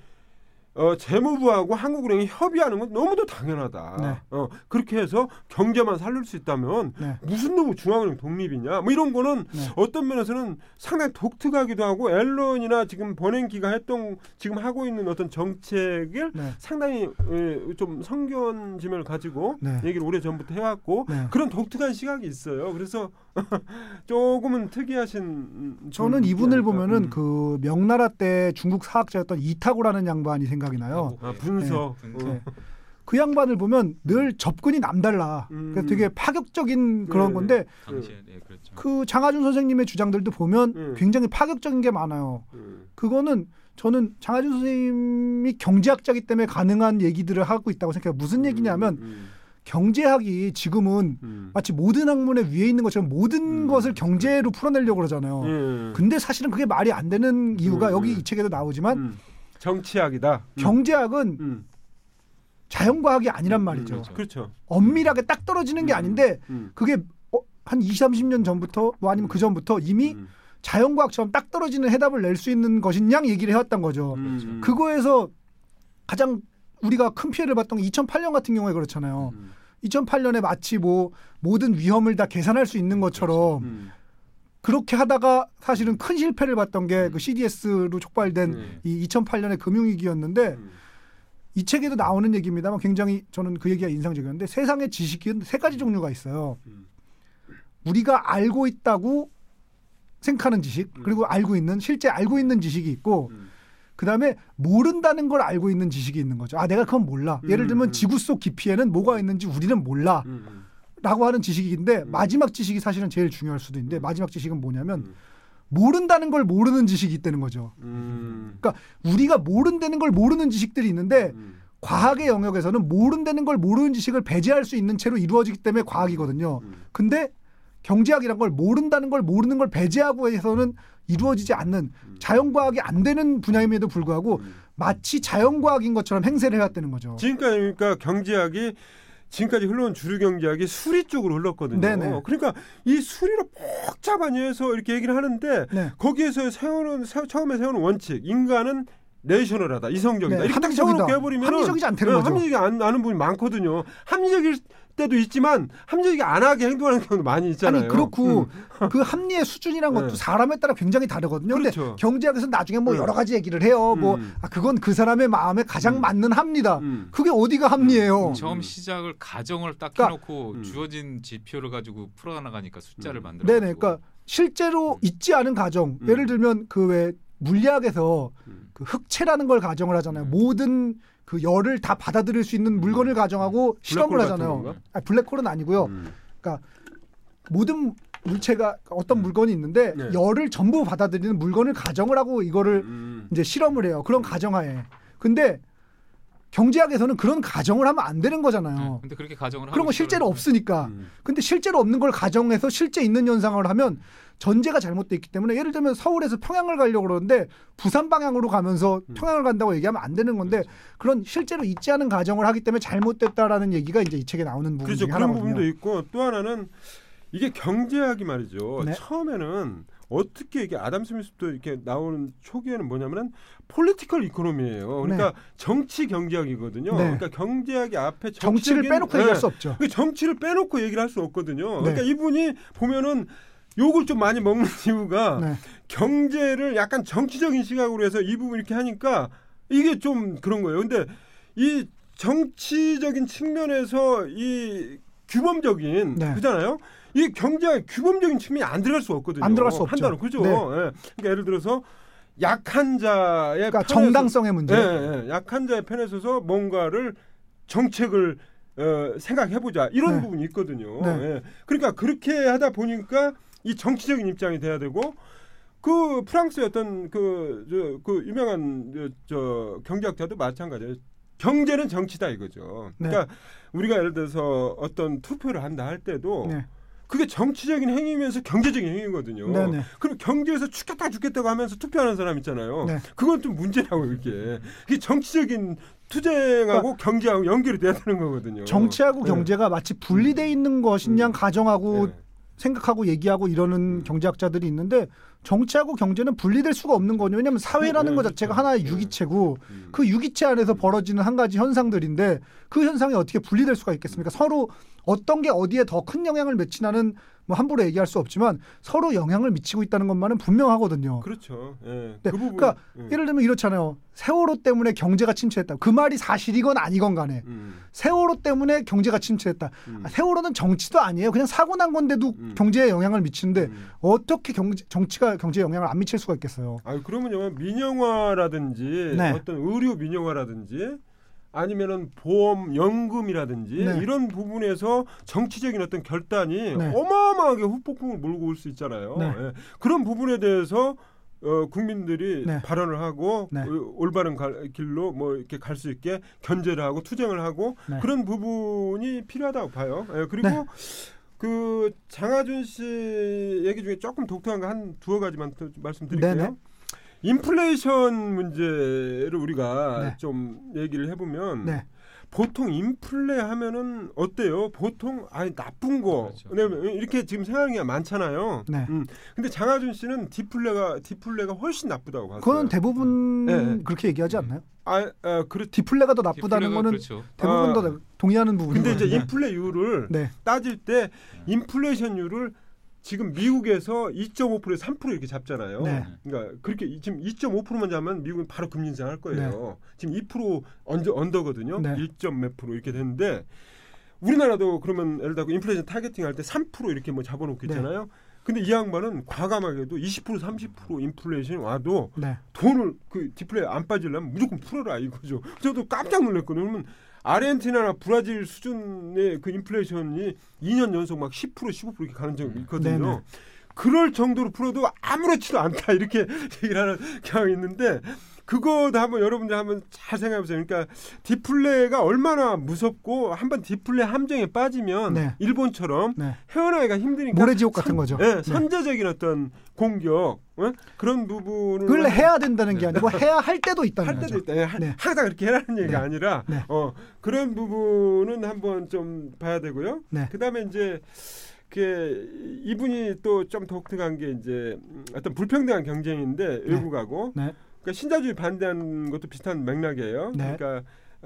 재무부하고 한국은행이 협의하는 건 너무도 당연하다. 네. 그렇게 해서 경제만 살릴 수 있다면 네. 무슨 놈의 중앙은행 독립이냐. 뭐 이런 거는 네. 어떤 면에서는 상당히 독특하기도 하고 앨런이나 지금 버냉키가 지금 하고 있는 어떤 정책을 네. 상당히 좀 성견 지면을 가지고 네. 얘기를 오래전부터 해왔고 네. 그런 독특한 시각이 있어요. 그래서 조금은 특이하신 저는 이분을 분이니까. 보면은 그 명나라 때 중국 사학자였던 이타고라는 양반이 생각이 나요. 분서. 네. 그 양반을 보면 늘 접근이 남달라. 그래서 되게 파격적인 그런 네. 건데 당시에 네, 그렇죠. 그 장하준 선생님의 주장들도 보면 굉장히 파격적인 게 많아요. 그거는 저는 장하준 선생님이 경제학자이기 때문에 가능한 얘기들을 하고 있다고 생각해요. 무슨 얘기냐면 경제학이 지금은 마치 모든 학문의 위에 있는 것처럼 모든 것을 경제로 풀어내려고 그러잖아요. 근데 사실은 그게 말이 안 되는 이유가 여기 이 책에도 나오지만 정치학이다. 경제학은 자연과학이 아니란 말이죠. 그렇죠. 엄밀하게 딱 떨어지는 게 아닌데 그게 한 20, 30년 전부터 뭐 아니면 그 전부터 이미 자연과학처럼 딱 떨어지는 해답을 낼 수 있는 것이냐 얘기를 해왔던 거죠. 그거에서 가장 우리가 큰 피해를 봤던 게 2008년 같은 경우에 그렇잖아요. 2008년에 마치 뭐 모든 위험을 다 계산할 수 있는 것처럼 그렇게 하다가 사실은 큰 실패를 봤던 게 그 CDS로 촉발된 이 2008년의 금융위기였는데 이 책에도 나오는 얘기입니다만 굉장히 저는 그 얘기가 인상적이었는데 세상의 지식은 세 가지 종류가 있어요. 우리가 알고 있다고 생각하는 지식 그리고 실제 알고 있는 지식이 있고 그다음에 모른다는 걸 알고 있는 지식이 있는 거죠. 내가 그건 몰라. 예를 들면 지구 속 깊이에는 뭐가 있는지 우리는 몰라. 라고 하는 지식인데 마지막 지식이 사실은 제일 중요할 수도 있는데 마지막 지식은 뭐냐면 모른다는 걸 모르는 지식이 있다는 거죠. 그러니까 우리가 모른다는 걸 모르는 지식들이 있는데 과학의 영역에서는 모른다는 걸 모르는 지식을 배제할 수 있는 채로 이루어지기 때문에 과학이거든요. 근데 경제학이란 걸 모른다는 걸 모르는 걸 배제하고 해서는 이루어지지 않는 자연과학이 안 되는 분야임에도 불구하고 마치 자연과학인 것처럼 행세를 해왔다는 거죠. 지금까지 그러니까 경제학이 지금까지 흘러온 주류 경제학이 수리 쪽으로 흘렀거든요. 네네. 그러니까 이 수리로 복잡한 이유에서 이렇게 얘기를 하는데 네. 거기에서 처음에 세우는 원칙 인간은 내셔널하다, 이성적이다. 네, 이렇게 딱 세워놓고 해버리면 합리적이지 않다는 거죠. 합리적이 않은 분이 많거든요. 합리적일 때도 있지만 합리적이 안 하게 행동하는 경우도 많이 있잖아요. 아니 그렇고 그 합리의 수준이란 것도 사람에 따라 굉장히 다르거든요. 그렇죠. 근데 경제학에서 나중에 뭐 여러 가지 얘기를 해요. 그건 그 사람의 마음에 가장 맞는 합리다. 그게 어디가 합리예요? 처음 시작을 가정을 딱 그러니까, 해놓고 주어진 지표를 가지고 풀어나가니까 숫자를 만들어. 네네. 그러니까 실제로 있지 않은 가정. 예를 들면 그 왜 물리학에서 그 흑체라는 걸 가정을 하잖아요. 모든 그 열을 다 받아들일 수 있는 물건을 가정하고 실험을 하잖아요. 블랙홀은 아니고요. 그러니까 모든 물체가 어떤 물건이 있는데 열을 전부 받아들이는 물건을 가정을 하고 이거를 이제 실험을 해요. 그런 가정하에. 근데 경제학에서는 그런 가정을 하면 안 되는 거잖아요. 근데 그렇게 가정을 그런 거 실제로 없으니까. 근데 실제로 없는 걸 가정해서 실제 있는 현상을 하면 전제가 잘못돼 있기 때문에 예를 들면 서울에서 평양을 가려고 그러는데 부산 방향으로 가면서 평양을 간다고 얘기하면 안 되는 건데 그런 실제로 있지 않은 가정을 하기 때문에 잘못됐다라는 얘기가 이제 이 책에 나오는 부분 중에 하나거든요. 그런 부분도 있고 또 하나는 이게 경제학이 말이죠. 네. 처음에는 어떻게 이게 아담 스미스부터 이렇게 나오는 초기에는 뭐냐면은 폴리티컬 이코노미예요. 그러니까 정치 경제학이거든요. 그러니까 경제학이 앞에 정치를 빼놓고 얘기할 수 없죠. 정치를 빼놓고 얘기를 할 수 없거든요. 그러니까 이분이 보면은 욕을 좀 많이 먹는 이유가 경제를 약간 정치적인 시각으로 해서 이 부분 이렇게 하니까 이게 좀 그런 거예요. 근데 이 정치적인 측면에서 이 규범적인 그잖아요. 이 경제학 규범적인 측면이 안 들어갈 수가 없거든요. 안 들어갈 수 없죠. 한다는 그죠. 그러니까 예를 들어서 약한 자의 그러니까 정당성의 문제. 약한 자의 편에 서서 뭔가를 정책을 생각해보자 이런 부분이 있거든요. 그러니까 그렇게 하다 보니까 이 정치적인 입장이 돼야 되고 그 프랑스의 어떤 그 유명한 저 경제학자도 마찬가지예요. 경제는 정치다 이거죠. 그러니까 우리가 예를 들어서 어떤 투표를 한다 할 때도 그게 정치적인 행위면서 경제적인 행위거든요. 네네. 그럼 경제에서 죽겠다고 하면서 투표하는 사람 있잖아요. 네. 그건 좀 문제라고 이게 정치적인 투쟁하고 그러니까 경제하고 연결이 돼야 되는 거거든요. 정치하고 경제가 마치 분리돼 있는 것이냐 가정하고 생각하고 얘기하고 이러는 경제학자들이 있는데 정치하고 경제는 분리될 수가 없는 거죠. 왜냐하면 사회라는 것 자체가 하나의 유기체고 그 유기체 안에서 벌어지는 한 가지 현상들인데 그 현상이 어떻게 분리될 수가 있겠습니까? 서로 어떤 게 어디에 더 큰 영향을 미치나는 뭐 함부로 얘기할 수 없지만 서로 영향을 미치고 있다는 것만은 분명하거든요. 그렇죠. 네. 그 부분, 그러니까 예를 들면 이렇잖아요. 세월호 때문에 경제가 침체했다. 그 말이 사실이건 아니건 간에 세월호 때문에 경제가 침체했다. 세월호는 정치도 아니에요. 그냥 사고 난 건데도 경제에 영향을 미치는데 어떻게 정치가 경제에 영향을 안 미칠 수가 있겠어요. 그러면요. 민영화라든지 어떤 의료 민영화라든지 아니면은 보험, 연금이라든지 이런 부분에서 정치적인 어떤 결단이 어마어마하게 후폭풍을 몰고 올 수 있잖아요. 그런 부분에 대해서 국민들이 발언을 하고 올바른 길로 뭐 이렇게 갈 수 있게 견제를 하고 투쟁을 하고 그런 부분이 필요하다고 봐요. 그리고 그 장하준 씨 얘기 중에 조금 독특한 거 한 두어 가지만 더 말씀드릴게요. 인플레이션 문제를 우리가 좀 얘기를 해보면 보통 인플레 하면은 어때요? 보통 나쁜 거 그렇죠. 이렇게 지금 생각하는 게 많잖아요. 근데 장하준 씨는 디플레가 훨씬 나쁘다고 봤어요. 그건 대부분 그렇게 얘기하지 않나요? 디플레가 더 나쁘다는 거는 그렇죠. 대부분 더 동의하는 부분이에요. 근데 이제 인플레율을 따질 때 인플레이션율을 지금 미국에서 2.5%에서 3% 이렇게 잡잖아요. 그러니까 그렇게 지금 2.5%만 잡으면 미국은 바로 금리 인상할 거예요. 지금 2% 언더거든요. 1몇 프로 이렇게 되는데 우리나라도 그러면 예를 들어 인플레이션 타겟팅 할 때 3% 이렇게 뭐 잡아놓고 있잖아요. 근데 이 양반은 과감하게도 20% 30% 인플레이션이 와도 돈을 그 디플레이 안 빠지려면 무조건 풀어라 이거죠. 저도 깜짝 놀랐거든요. 그러면 아르헨티나나 브라질 수준의 그 인플레이션이 2년 연속 막 10% 15% 이렇게 가는 적이 있거든요. 그럴 정도로 풀어도 아무렇지도 않다 이렇게 얘기를 하는 경향이 있는데 그거도 한번 여러분들 한번 잘 생각해보세요. 그러니까 디플레가 얼마나 무섭고 한번 디플레 함정에 빠지면 일본처럼 헤어나기가 힘드니까 모래지옥 같은 거죠. 선제적인 어떤 공격 그런 부분을 그걸 해야 된다는 게 아니고 해야 할 때도 있다는 할 거죠. 때도 있다. 항상 그렇게 해라는 얘기가 아니라 그런 부분은 한번 좀 봐야 되고요. 그다음에 이제 이분이 또 좀 독특한 게 이제 어떤 불평등한 경쟁인데 외국하고 그러니까 신자주의 반대하는 것도 비슷한 맥락이에요. 그러니까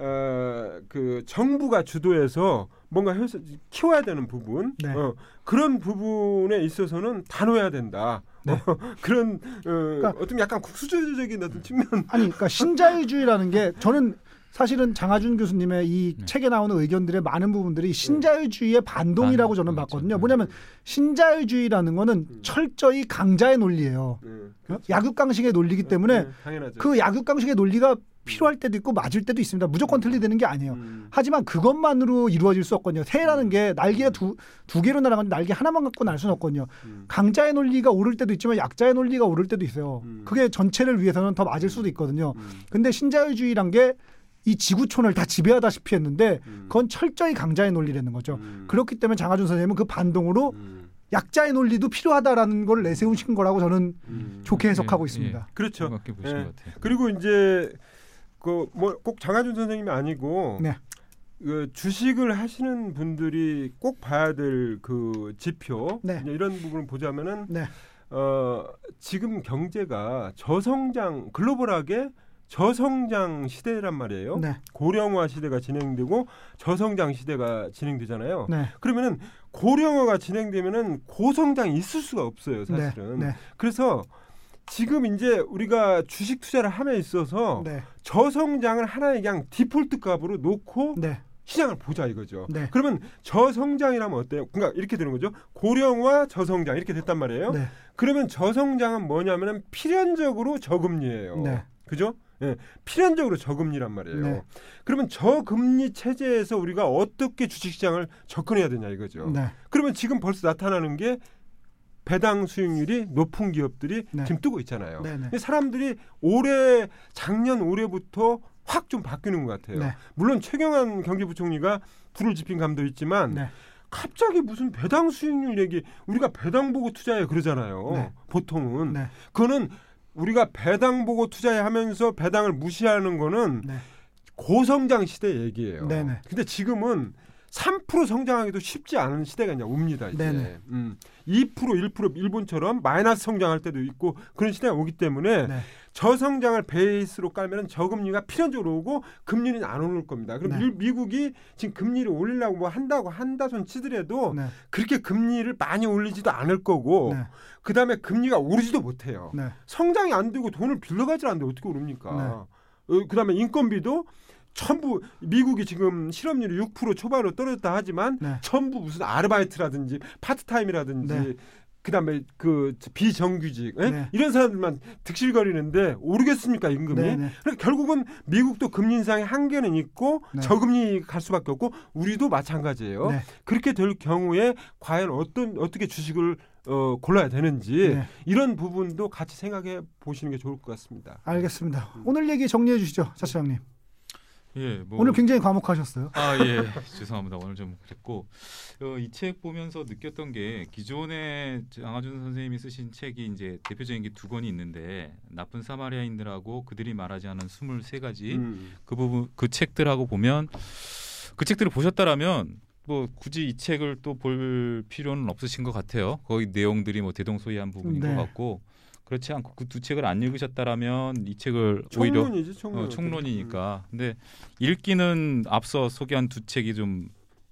그 정부가 주도해서 뭔가 키워야 되는 부분 그런 부분에 있어서는 단호해야 된다. 그런 그러니까 어떤 약간 국수주의적인 어떤 측면. 그러니까 신자유주의라는 게 저는 사실은 장하준 교수님의 이 책에 나오는 의견들의 많은 부분들이 신자유주의의 반동이라고 저는 봤거든요. 뭐냐면 신자유주의라는 거는 철저히 강자의 논리예요. 약육강식의 논리이기 때문에 그 약육강식의 논리가 필요할 때도 있고 맞을 때도 있습니다. 무조건 틀리되는 게 아니에요. 하지만 그것만으로 이루어질 수 없거든요. 새라는 게 날개가 두 개로 날아가는데 날개 하나만 갖고 날 수는 없거든요. 강자의 논리가 오를 때도 있지만 약자의 논리가 오를 때도 있어요. 그게 전체를 위해서는 더 맞을 수도 있거든요. 근데 신자유주의란 게 이 지구촌을 다 지배하다시피 했는데 그건 철저히 강자의 논리라는 거죠. 그렇기 때문에 장하준 선생님은 그 반동으로 약자의 논리도 필요하다라는 걸 내세우신 거라고 저는 좋게 해석하고 있습니다. 그렇죠. 그리고 이제 그 뭐 꼭 장하준 선생님이 아니고 그 주식을 하시는 분들이 꼭 봐야 될 그 지표 이런 부분을 보자면은 지금 경제가 저성장 글로벌하게 저성장 시대란 말이에요. 고령화 시대가 진행되고 저성장 시대가 진행되잖아요. 그러면은 고령화가 진행되면은 고성장이 있을 수가 없어요, 사실은. 그래서 지금 이제 우리가 주식 투자를 함에 있어서 저성장을 하나의 그냥 디폴트 값으로 놓고 시장을 보자 이거죠. 그러면 저성장이라면 어때요? 그러니까 이렇게 되는 거죠. 고령화 저성장 이렇게 됐단 말이에요. 그러면 저성장은 뭐냐면은 필연적으로 저금리예요. 그죠? 필연적으로 저금리란 말이에요. 그러면 저금리 체제에서 우리가 어떻게 주식시장을 접근해야 되냐 이거죠. 그러면 지금 벌써 나타나는 게 배당 수익률이 높은 기업들이 지금 뜨고 있잖아요. 사람들이 작년 올해부터 확 좀 바뀌는 것 같아요. 물론 최경환 경제부총리가 불을 지핀 감도 있지만 갑자기 무슨 배당 수익률 얘기, 우리가 배당 보고 투자해 그러잖아요. 네. 보통은. 네. 그거는 우리가 배당 보고 투자해 하면서 배당을 무시하는 거는 네. 고성장 시대 얘기예요. 네네. 근데 지금은 3% 성장하기도 쉽지 않은 시대가 이제 옵니다. 이제. 2%, 1% 일본처럼 마이너스 성장할 때도 있고 그런 시대가 오기 때문에 네. 저성장을 베이스로 깔면 저금리가 필연적으로 오고 금리는 안 오를 겁니다. 그럼 네. 미국이 지금 금리를 올리려고 뭐 한다 손 치더라도 네. 그렇게 금리를 많이 올리지도 않을 거고 네. 그다음에 금리가 오르지도 못해요. 네. 성장이 안 되고 돈을 빌려가지 않는데 어떻게 오릅니까? 네. 그다음에 인건비도 전부 미국이 지금 실업률이 6% 초반으로 떨어졌다 하지만 네. 전부 무슨 아르바이트라든지 파트타임이라든지 네. 그다음에 그 비정규직 네. 이런 사람들만 득실거리는데 오르겠습니까 임금이? 네. 그러니까 결국은 미국도 금리 인상의 한계는 있고 네. 저금리 갈 수밖에 없고 우리도 마찬가지예요. 네. 그렇게 될 경우에 과연 어떻게 주식을 골라야 되는지 네. 이런 부분도 같이 생각해 보시는 게 좋을 것 같습니다. 알겠습니다. 오늘 얘기 정리해 주시죠, 차 차장님. 예, 오늘 굉장히 과묵하셨어요. 예, 죄송합니다. 오늘 좀 그랬고 이 책 보면서 느꼈던 게 기존에 장하준 선생님이 쓰신 책이 이제 대표적인 게 2권이 있는데 나쁜 사마리아인들하고 그들이 말하지 않은 23가지 그 부분 그 책들하고 보면 그 책들을 보셨다라면 뭐 굳이 이 책을 또 볼 필요는 없으신 것 같아요. 거기 내용들이 뭐 대동소이한 부분인 네. 것 같고. 그렇지 않고 그 2책을 안 읽으셨다라면 이 책을 총론이지, 오히려 총론이니까. 근데 읽기는 앞서 소개한 2책이 좀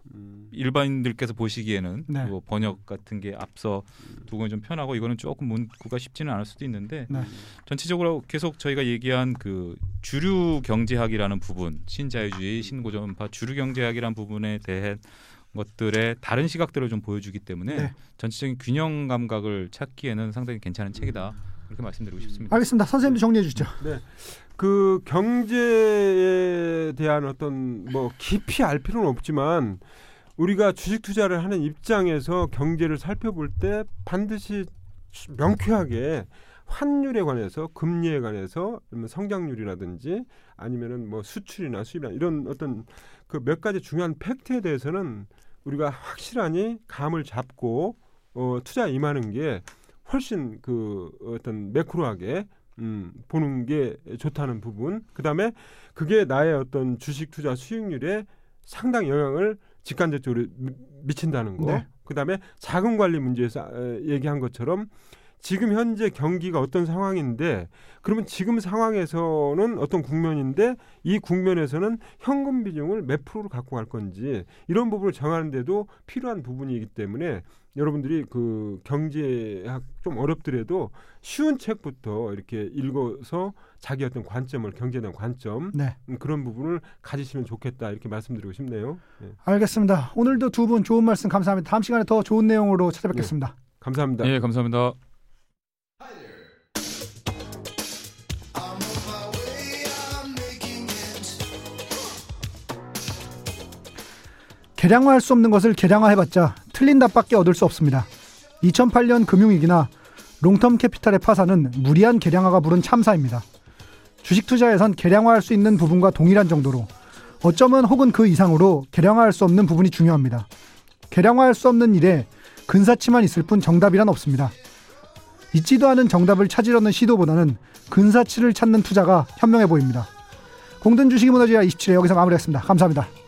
일반인들께서 보시기에는 네. 뭐 번역 같은 게 앞서 2권이 좀 편하고 이거는 조금 문구가 쉽지는 않을 수도 있는데 네. 전체적으로 계속 저희가 얘기한 그 주류 경제학이라는 부분, 신자유주의, 신고전파 주류 경제학이라는 부분에 대해 것들의 다른 시각들을 좀 보여주기 때문에 네. 전체적인 균형 감각을 찾기에는 상당히 괜찮은 책이다. 그렇게 말씀드리고 싶습니다. 알겠습니다. 선생님도 정리해 주시죠. 네. 그 경제에 대한 어떤 뭐 깊이 알 필요는 없지만 우리가 주식 투자를 하는 입장에서 경제를 살펴볼 때 반드시 명쾌하게 환율에 관해서 금리에 관해서 성장률이라든지 아니면은 뭐 수출이나 수입이나 이런 어떤 그 몇 가지 중요한 팩트에 대해서는 우리가 확실하니 감을 잡고 투자에 임하는 게 훨씬 그 어떤 매크로하게 보는 게 좋다는 부분. 그다음에 그게 나의 어떤 주식 투자 수익률에 상당 영향을 직간접적으로 미친다는 거. 네. 그다음에 자금 관리 문제에서 얘기한 것처럼 지금 현재 경기가 어떤 상황인데 그러면 지금 상황에서는 어떤 국면인데 이 국면에서는 현금 비중을 몇 프로로 갖고 갈 건지 이런 부분을 정하는 데도 필요한 부분이기 때문에 여러분들이 그 경제학 좀 어렵더라도 쉬운 책부터 이렇게 읽어서 자기 어떤 관점을 경제에 대한 관점 네. 그런 부분을 가지시면 좋겠다 이렇게 말씀드리고 싶네요. 네. 알겠습니다. 오늘도 2분 좋은 말씀 감사합니다. 다음 시간에 더 좋은 내용으로 찾아뵙겠습니다. 네. 감사합니다. 네, 감사합니다. 계량화할 수 없는 것을 계량화해봤자 틀린 답밖에 얻을 수 없습니다. 2008년 금융위기나 롱텀 캐피탈의 파산은 무리한 계량화가 부른 참사입니다. 주식 투자에선 계량화할 수 있는 부분과 동일한 정도로 어쩌면 혹은 그 이상으로 계량화할 수 없는 부분이 중요합니다. 계량화할 수 없는 일에 근사치만 있을 뿐 정답이란 없습니다. 있지도 않은 정답을 찾으려는 시도보다는 근사치를 찾는 투자가 현명해 보입니다. 공든 주식이 무너지야 27회 여기서 마무리하겠습니다. 감사합니다.